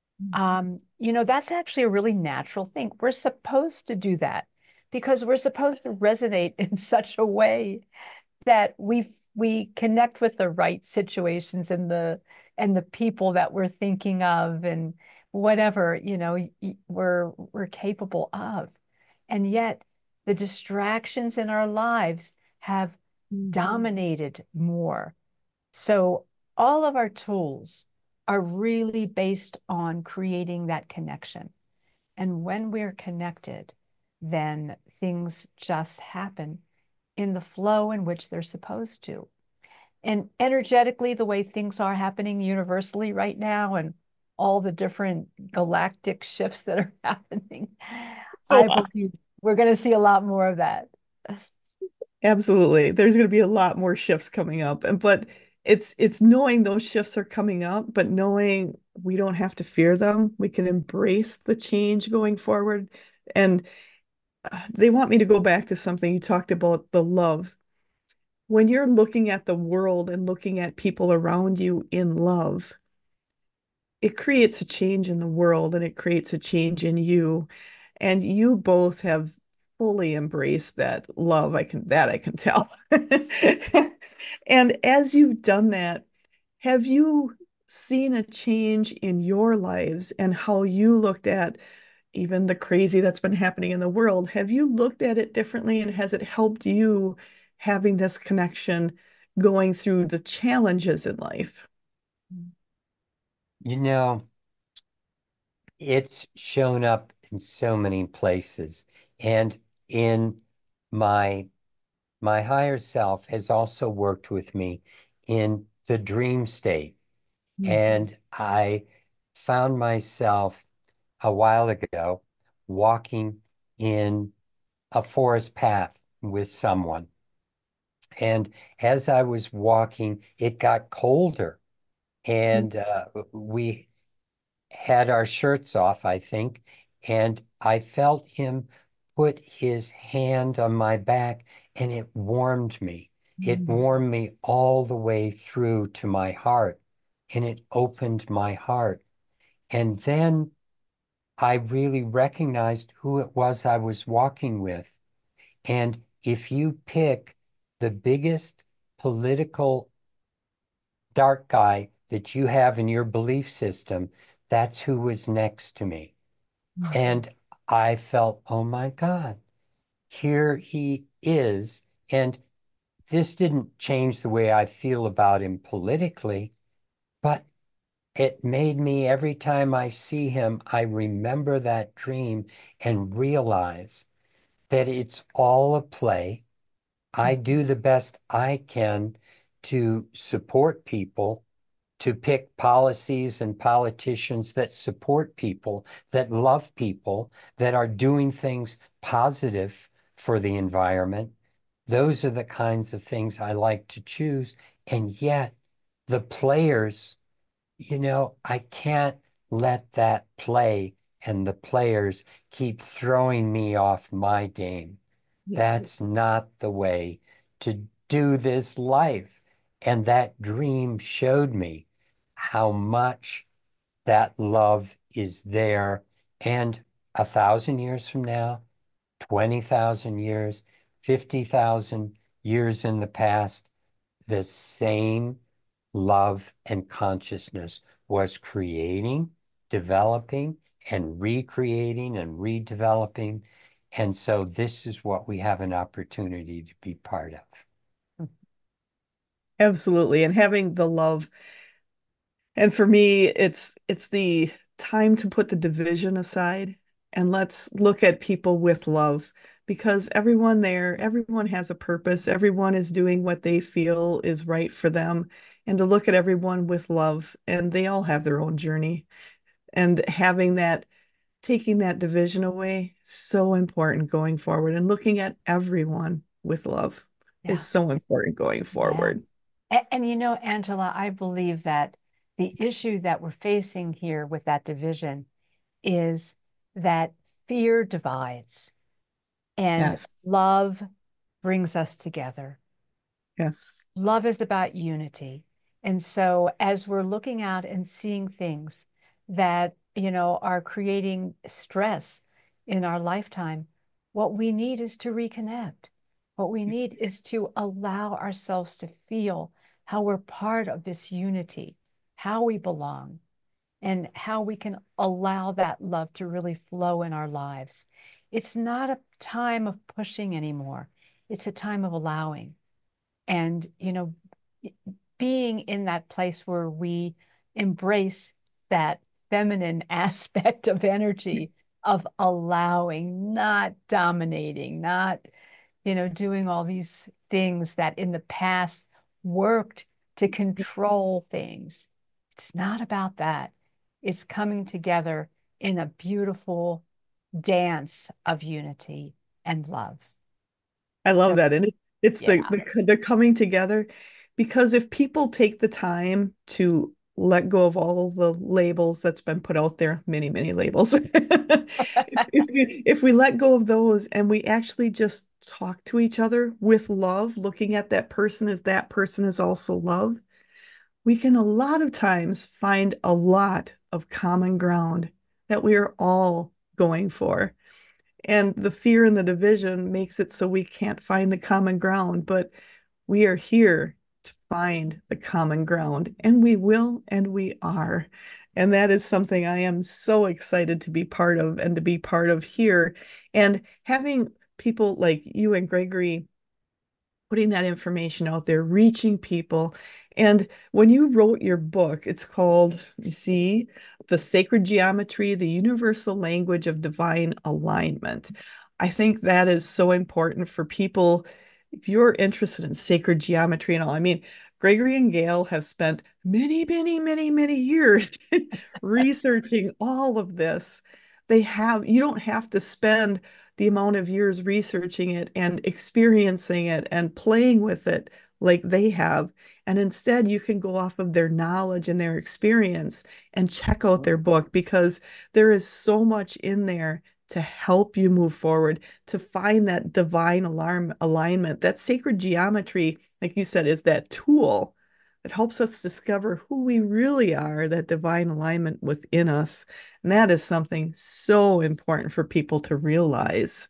that's actually a really natural thing. We're supposed to do that because we're supposed to resonate in such a way that we connect with the right situations and the people that we're thinking of and whatever, we're capable of. And yet the distractions in our lives have Mm. dominated more. So all of our tools are really based on creating that connection. And when we're connected, then things just happen in the flow in which they're supposed to. And energetically, the way things are happening universally right now and all the different galactic shifts that are happening, It's a I lot. believe we're going to see a lot more of that. Absolutely. There's going to be a lot more shifts coming up. But it's knowing those shifts are coming up, but knowing we don't have to fear them. We can embrace the change going forward. And they want me to go back to something you talked about, the love. When you're looking at the world and looking at people around you in love, it creates a change in the world and it creates a change in you. And you both have fully embraced that love. I can tell. And as you've done that, have you seen a change in your lives and how you looked at even the crazy that's been happening in the world? Have you looked at it differently and has it helped you having this connection going through the challenges in life? You know, it's shown up in so many places. And in my my higher self has also worked with me in the dream state. Mm. And I found myself a while ago walking in a forest path with someone. And as I was walking, it got colder. And we had our shirts off, I think, and I felt him put his hand on my back, and it warmed me. It Mm. warmed me all the way through to my heart, and it opened my heart. And then I really recognized who it was I was walking with. And if you pick the biggest political dark guy that you have in your belief system, that's who was next to me. Mm. And I felt, oh my God, here he is. And this didn't change the way I feel about him politically, but it made me, every time I see him, I remember that dream and realize that it's all a play. I do the best I can to support people, to pick policies and politicians that support people, that love people, that are doing things positive for the environment. Those are the kinds of things I like to choose. And yet, the players, I can't let that play and the players keep throwing me off my game. Yeah. That's not the way to do this life. And that dream showed me how much that love is there. And 1,000 years from now, 20,000 years, 50,000 years in the past, the same love and consciousness was creating, developing, and recreating and redeveloping. And so this is what we have an opportunity to be part of. Absolutely. And having the love. And for me, it's the time to put the division aside and let's look at people with love because everyone there, everyone has a purpose. Everyone is doing what they feel is right for them. And to look at everyone with love, and they all have their own journey. And having that, taking that division away, so important going forward. And looking at everyone with love is Yeah. so important going Yeah. forward. And you know, Angela, I believe that the issue that we're facing here with that division is that fear divides and Yes. love brings us together. Yes. Love is about unity. And so as we're looking out and seeing things that, are creating stress in our lifetime, what we need is to reconnect. What we need is to allow ourselves to feel how we're part of this unity, how we belong, and how we can allow that love to really flow in our lives. It's not a time of pushing anymore. It's a time of allowing and being in that place where we embrace that feminine aspect of energy of allowing, not dominating, not doing all these things that in the past worked to control things. It's not about that. It's coming together in a beautiful dance of unity and love. I love So that. And it's yeah. the coming together because if people take the time to let go of all the labels that's been put out there, many, many labels. If we let go of those and we actually just talk to each other with love, looking at that person as that person is also love, we can a lot of times find a lot of common ground that we are all going for. And the fear and the division makes it so we can't find the common ground, but we are here to find the common ground, and we will, and we are. And that is something I am so excited to be part of and to be part of here. And having people like you and Gregory putting that information out there, reaching people. And when you wrote your book, it's called, you see, The Sacred Geometry, the Universal Language of Divine Alignment. I think that is so important for people. If you're interested in sacred geometry and all, I mean, Gregory and Gail have spent many, many, many, many years researching all of this. You don't have to spend the amount of years researching it and experiencing it and playing with it like they have. And instead, you can go off of their knowledge and their experience and check out their book because there is so much in there to help you move forward, to find that divine alarm alignment. That sacred geometry, like you said, is that tool that helps us discover who we really are, that divine alignment within us. And that is something so important for people to realize.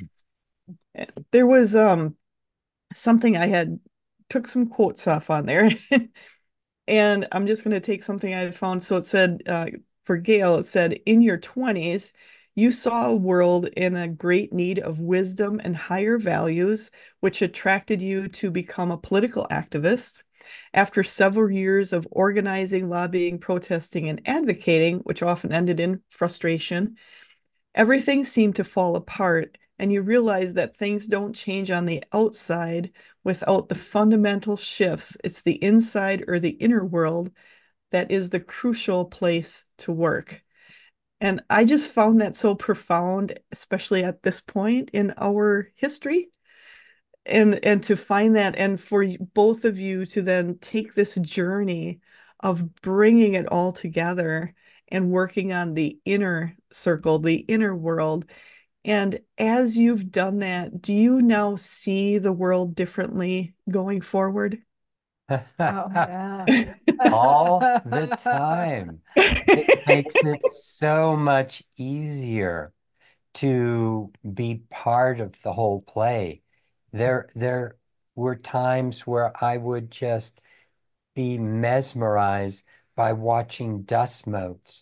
There was something I had took some quotes off on there. And I'm just going to take something I had found. So it said, for Gail, it said, in your 20s, you saw a world in a great need of wisdom and higher values, which attracted you to become a political activist. After several years of organizing, lobbying, protesting, and advocating, which often ended in frustration, everything seemed to fall apart, and you realize that things don't change on the outside without the fundamental shifts. It's the inside or the inner world that is the crucial place to work. And I just found that so profound, especially at this point in our history. And to find that, and for both of you to then take this journey of bringing it all together and working on the inner circle, the inner world. And as you've done that, do you now see the world differently going forward? Oh, yeah. All the time. It makes it so much easier to be part of the whole play. There were times where I would just be mesmerized by watching dust motes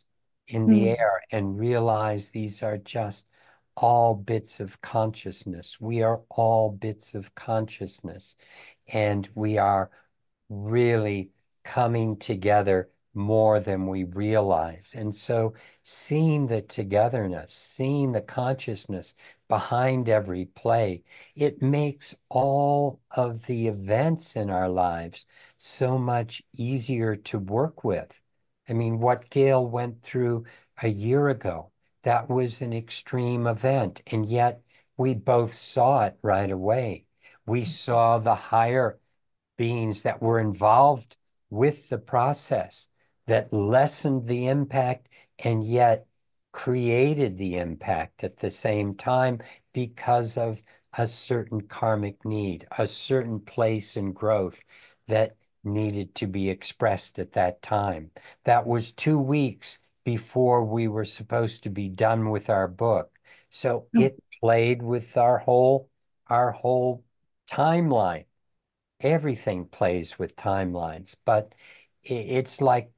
in the Mm. air and realize these are just all bits of consciousness. We are all bits of consciousness, and we are really coming together more than we realize. And so seeing the togetherness, seeing the consciousness behind every play, it makes all of the events in our lives so much easier to work with. I mean, what Gail went through a year ago, that was an extreme event, and yet we both saw it right away. We saw the higher beings that were involved with the process that lessened the impact and yet created the impact at the same time because of a certain karmic need, a certain place in growth that needed to be expressed at that time. That was 2 weeks before we were supposed to be done with our book. So Oh, it played with our whole timeline. Everything plays with timelines, but it's like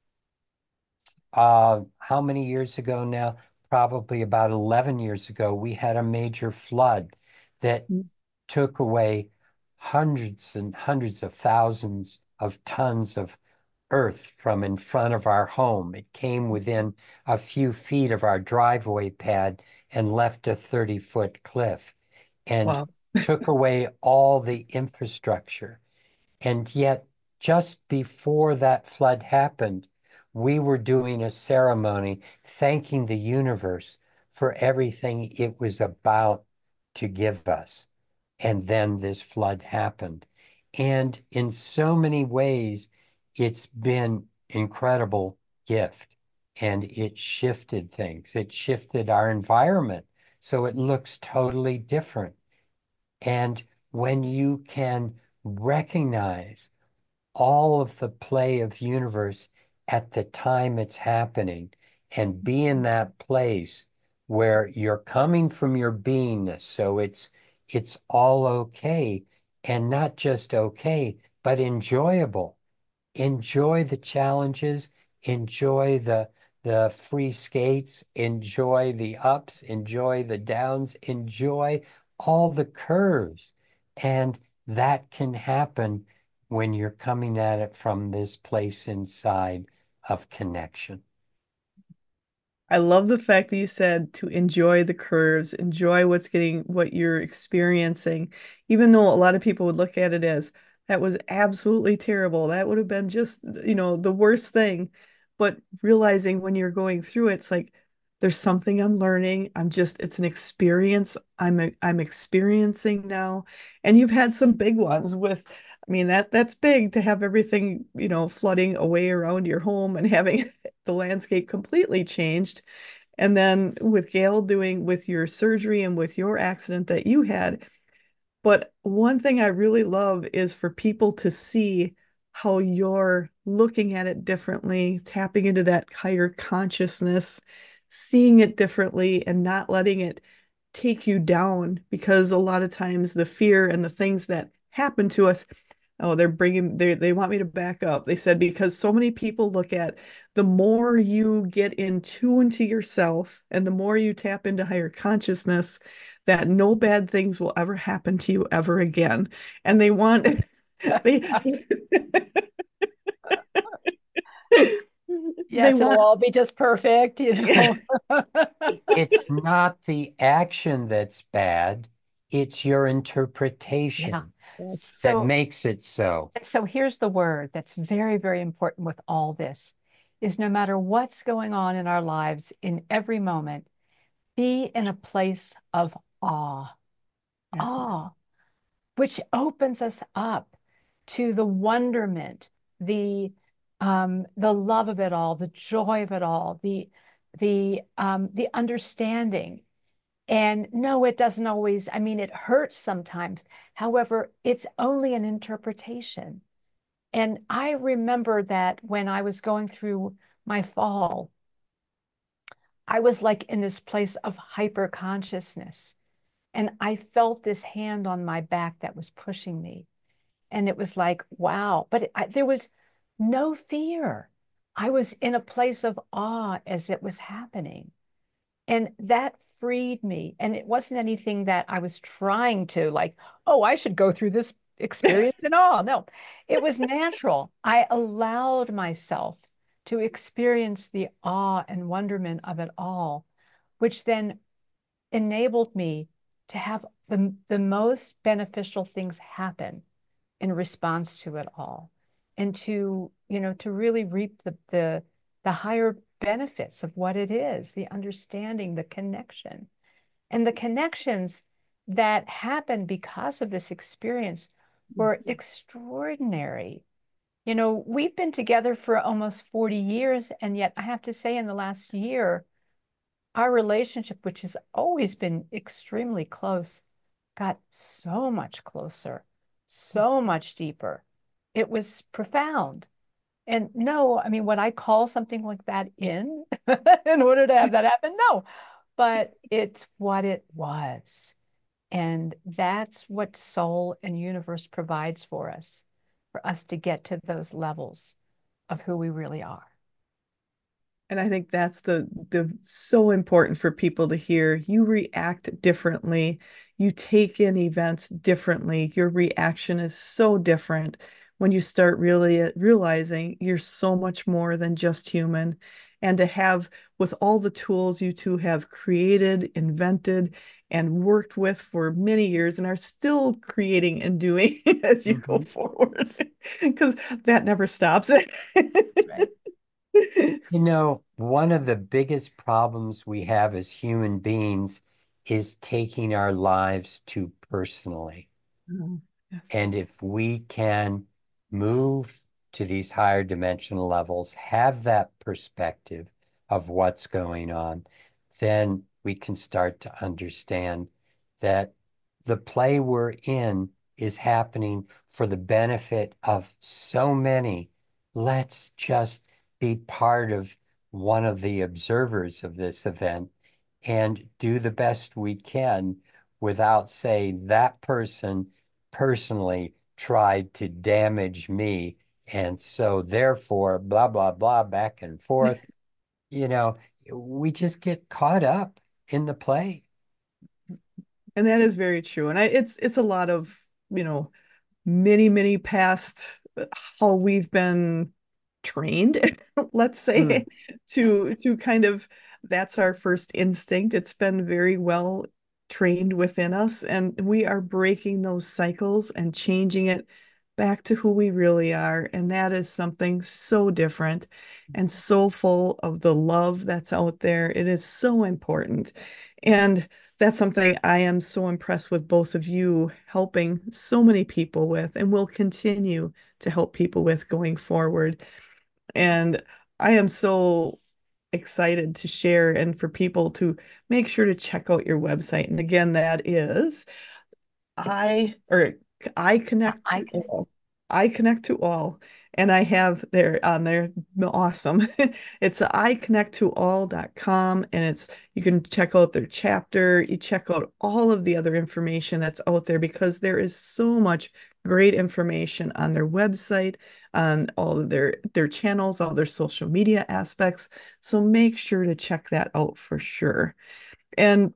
how many years ago now? Probably about 11 years ago, we had a major flood that mm. took away hundreds and hundreds of thousands of tons of earth from in front of our home. It came within a few feet of our driveway pad and left a 30-foot cliff and Wow. took away all the infrastructure. And yet, just before that flood happened, we were doing a ceremony thanking the universe for everything it was about to give us. And then this flood happened. And in so many ways, it's been incredible gift. And it shifted things. It shifted our environment. So it looks totally different. And when you can recognize all of the play of universe at the time it's happening and be in that place where you're coming from your beingness, so it's all okay, and not just okay, but enjoyable. Enjoy the challenges, enjoy the free skates, enjoy the ups, enjoy the downs, enjoy all the curves. And that can happen when you're coming at it from this place inside of connection. I love the fact that you said to enjoy the curves, enjoy what you're experiencing, even though a lot of people would look at it as that was absolutely terrible. That would have been just, the worst thing. But realizing when you're going through it, it's like there's something I'm learning. It's an experience I'm experiencing now. And you've had some big ones with, I mean, that's big to have everything, flooding away around your home and having the landscape completely changed. And then with Gail doing with your surgery and with your accident that you had. But one thing I really love is for people to see how you're looking at it differently, tapping into that higher consciousness, seeing it differently, and not letting it take you down because a lot of times the fear and the things that happen to us. Oh, they want me to back up. They said because so many people look at the more you get in tune to yourself and the more you tap into higher consciousness, that no bad things will ever happen to you ever again. And they want they they Yes, it'll want all be just perfect, you know. It's not the action that's bad, it's your Yeah. interpretation that So, makes it so. so here's the word that's very, very important with all this is no matter what's going on in our lives in every moment, be in a place of awe, yeah. awe, which opens us up to the wonderment, the love of it all, the joy of it all, the understanding. And no, it doesn't always, I mean, it hurts sometimes. However, it's only an interpretation. And I remember that when I was going through my fall, I was like in this place of hyper consciousness. And I felt this hand on my back that was pushing me. And it was like, wow. But there was no fear. I was in a place of awe as it was happening. And that freed me. And it wasn't anything that I was trying to like, oh, I should go through this experience and all. No, it was natural. I allowed myself to experience the awe and wonderment of it all, which then enabled me to have the most beneficial things happen in response to it all, and to, to really reap the higher benefits of what it is, the understanding, the connection, and the connections that happen because of this experience were Yes. extraordinary. We've been together for almost 40 years, and yet I have to say, in the last year, our relationship, which has always been extremely close, got so much closer, so much deeper. It was profound. And no, I mean, would I call something like that in order to have that happen? No, but it's what it was. And that's what soul and universe provides for us to get to those levels of who we really are. And I think that's the so important for people to hear. You react differently. You take in events differently. Your reaction is so different when you start really realizing you're so much more than just human. And to have, with all the tools you two have created, invented, and worked with for many years and are still creating and doing as you go Mhm. forward, because that never stops. Right. One of the biggest problems we have as human beings is taking our lives too personally. Oh, And yes. if we can move to these higher dimensional levels, have that perspective of what's going on, then we can start to understand that the play we're in is happening for the benefit of so many. Let's just be part of one of the observers of this event and do the best we can without, say, that person personally tried to damage me. And so therefore, blah, blah, blah, back and forth, you know, we just get caught up in the play. And that is very true. And it's a lot of, you know, many past how we've been trained, let's Mm. say, to kind of, that's our first instinct. It's been very well trained within us, and we are breaking those cycles and changing it back to who we really are. And that is something so different and so full of the love that's out there. It is so important. And that's something I am so impressed with both of you helping so many people with, and will continue to help people with going forward. And I am so excited to share and for people to make sure to check out your website. And again, that is I or I connect I to can. all. I connect to all. And I have there on there awesome. It's iconnecttoall.com, and it's you can check out their chapter, you check out all of the other information that's out there because there is so much great information on their website, on all of their channels, all their social media aspects. So make sure to check that out for sure. And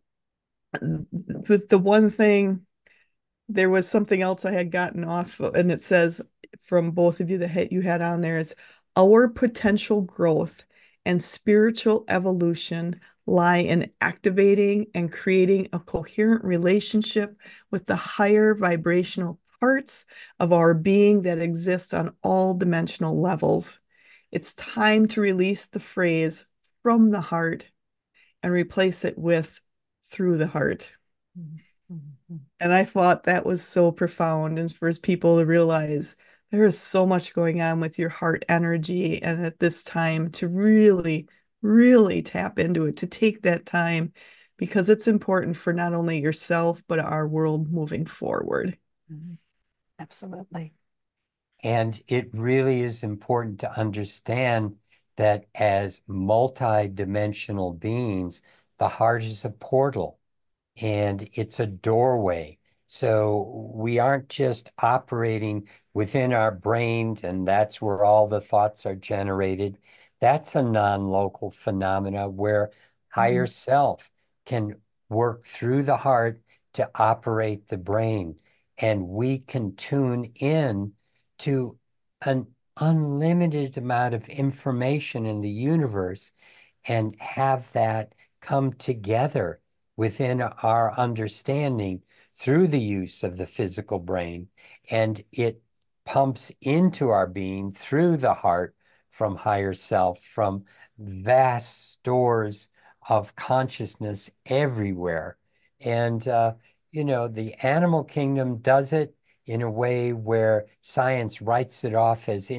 with the one thing, there was something else I had gotten off, and it says from both of you that you had on there is our potential growth and spiritual evolution lie in activating and creating a coherent relationship with the higher vibrational parts of our being that exist on all dimensional levels. It's time to release the phrase from the heart and replace it with through the heart. Mhm. And I thought that was so profound, and for people to realize there is so much going on with your heart energy. And at this time, to really tap into it, to take that time because it's important for not only yourself, but our world moving forward. Mhm. Absolutely. And it really is important to understand that as multi-dimensional beings, the heart is a portal and it's a doorway. So we aren't just operating within our brain and that's where all the thoughts are generated. That's a non-local phenomena where higher Mhm. self can work through the heart to operate the brain. And we can tune in to an unlimited amount of information in the universe and have that come together within our understanding through the use of the physical brain. And it pumps into our being through the heart from higher self, from vast stores of consciousness everywhere. And, the animal kingdom does it in a way where science writes it off as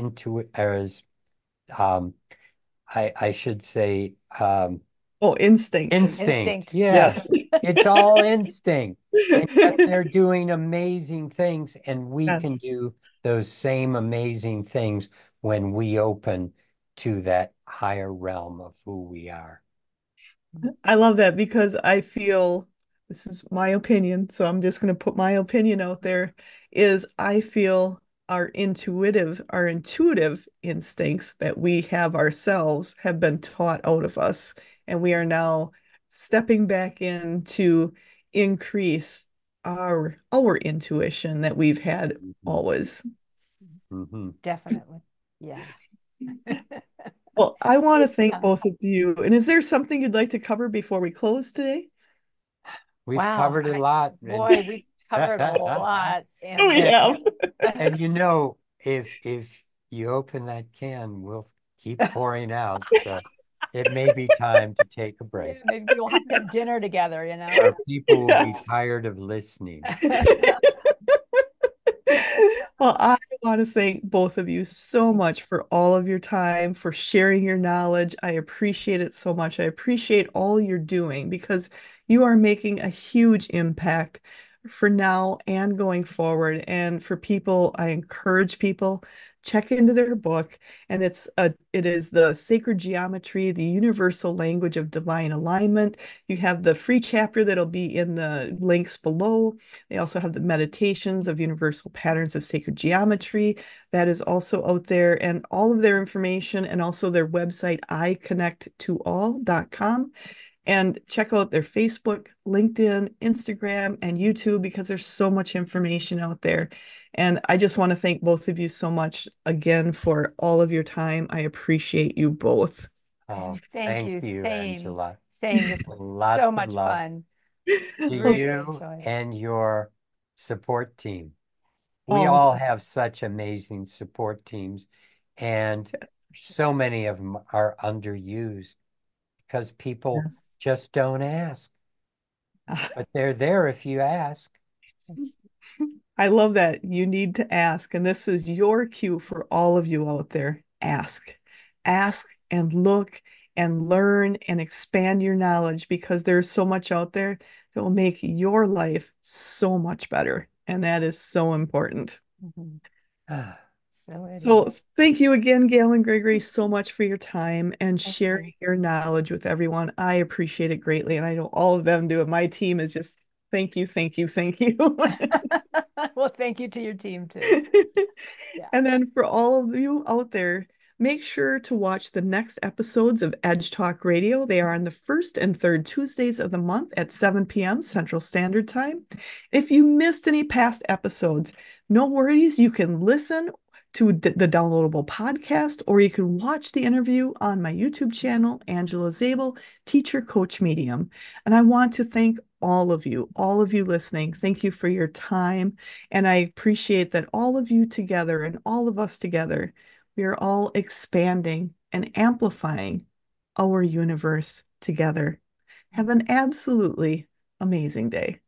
um, I should say, Oh, instinct. instinct. Instinct. Yeah, Yes. it's all instinct. And yet they're doing amazing things, and we can Yes. do those same amazing things when we open to that higher realm of who we are. I love that because I feel this is my opinion, so I'm just going to put my opinion out there is I feel our intuitive instincts that we have ourselves have been taught out of us, and we are now stepping back in to increase our intuition that we've had Mhm, always. mhm. Definitely. Yeah. Well, I want to It's thank time. both of you. And is there something you'd like to cover before we close today? We've Wow. covered a lot, and Boy, we've covered a lot. Oh, we And and, have. and if you open that can, we'll keep pouring out. So it may be time to take a break. yeah, maybe we'll have to have Yes. dinner together, you know? Our people will be Yes. tired of listening. Well, I want to thank both of you so much for all of your time, for sharing your knowledge. I appreciate it so much. I appreciate all you're doing because you are making a huge impact for now and going forward. And for people, I encourage people check into their book, and it is the Sacred Geometry, the Universal Language of Divine Alignment. You have the free chapter that'll be in the links below. They also have the Meditations of Universal Patterns of Sacred Geometry. That is also out there, and all of their information and also their website, iconnecttoall.com. And check out their Facebook, LinkedIn, Instagram, and YouTube because there's so much information out there. And I just want to thank both of you so much again for all of your time. I appreciate you both. Oh, Thank thank you. you, Same. Angela. Same. This was Lots so of much love fun. to Well, Really you enjoyed it. and your support team. We oh, all have such amazing support teams, and so many of them are underused because people yes. just don't ask. But they're there if you ask. I love that. You need to ask. And this is your cue for all of you out there. Ask. Ask and look and learn and expand your knowledge because there's so much out there that will make your life so much better. And that is so important. Mhm. Ah, So it is. So thank you again, Gail and Gregory, so much for your time and Thank sharing you. your knowledge with everyone. I appreciate it greatly. And I know all of them do it. My team is just thank you, thank you, thank you. Well, thank you to your team too. Yeah. And then for all of you out there, make sure to watch the next episodes of Edge Talk Radio. They are on the first and third Tuesdays of the month at 7 p.m. Central Standard Time. If you missed any past episodes, no worries. You can listen to the downloadable podcast, or you can watch the interview on my YouTube channel, Angela Zabel, Teacher Coach Medium. And I want to thank all of you listening. Thank you for your time. And I appreciate that all of you together and all of us together, we are all expanding and amplifying our universe together. Have an absolutely amazing day.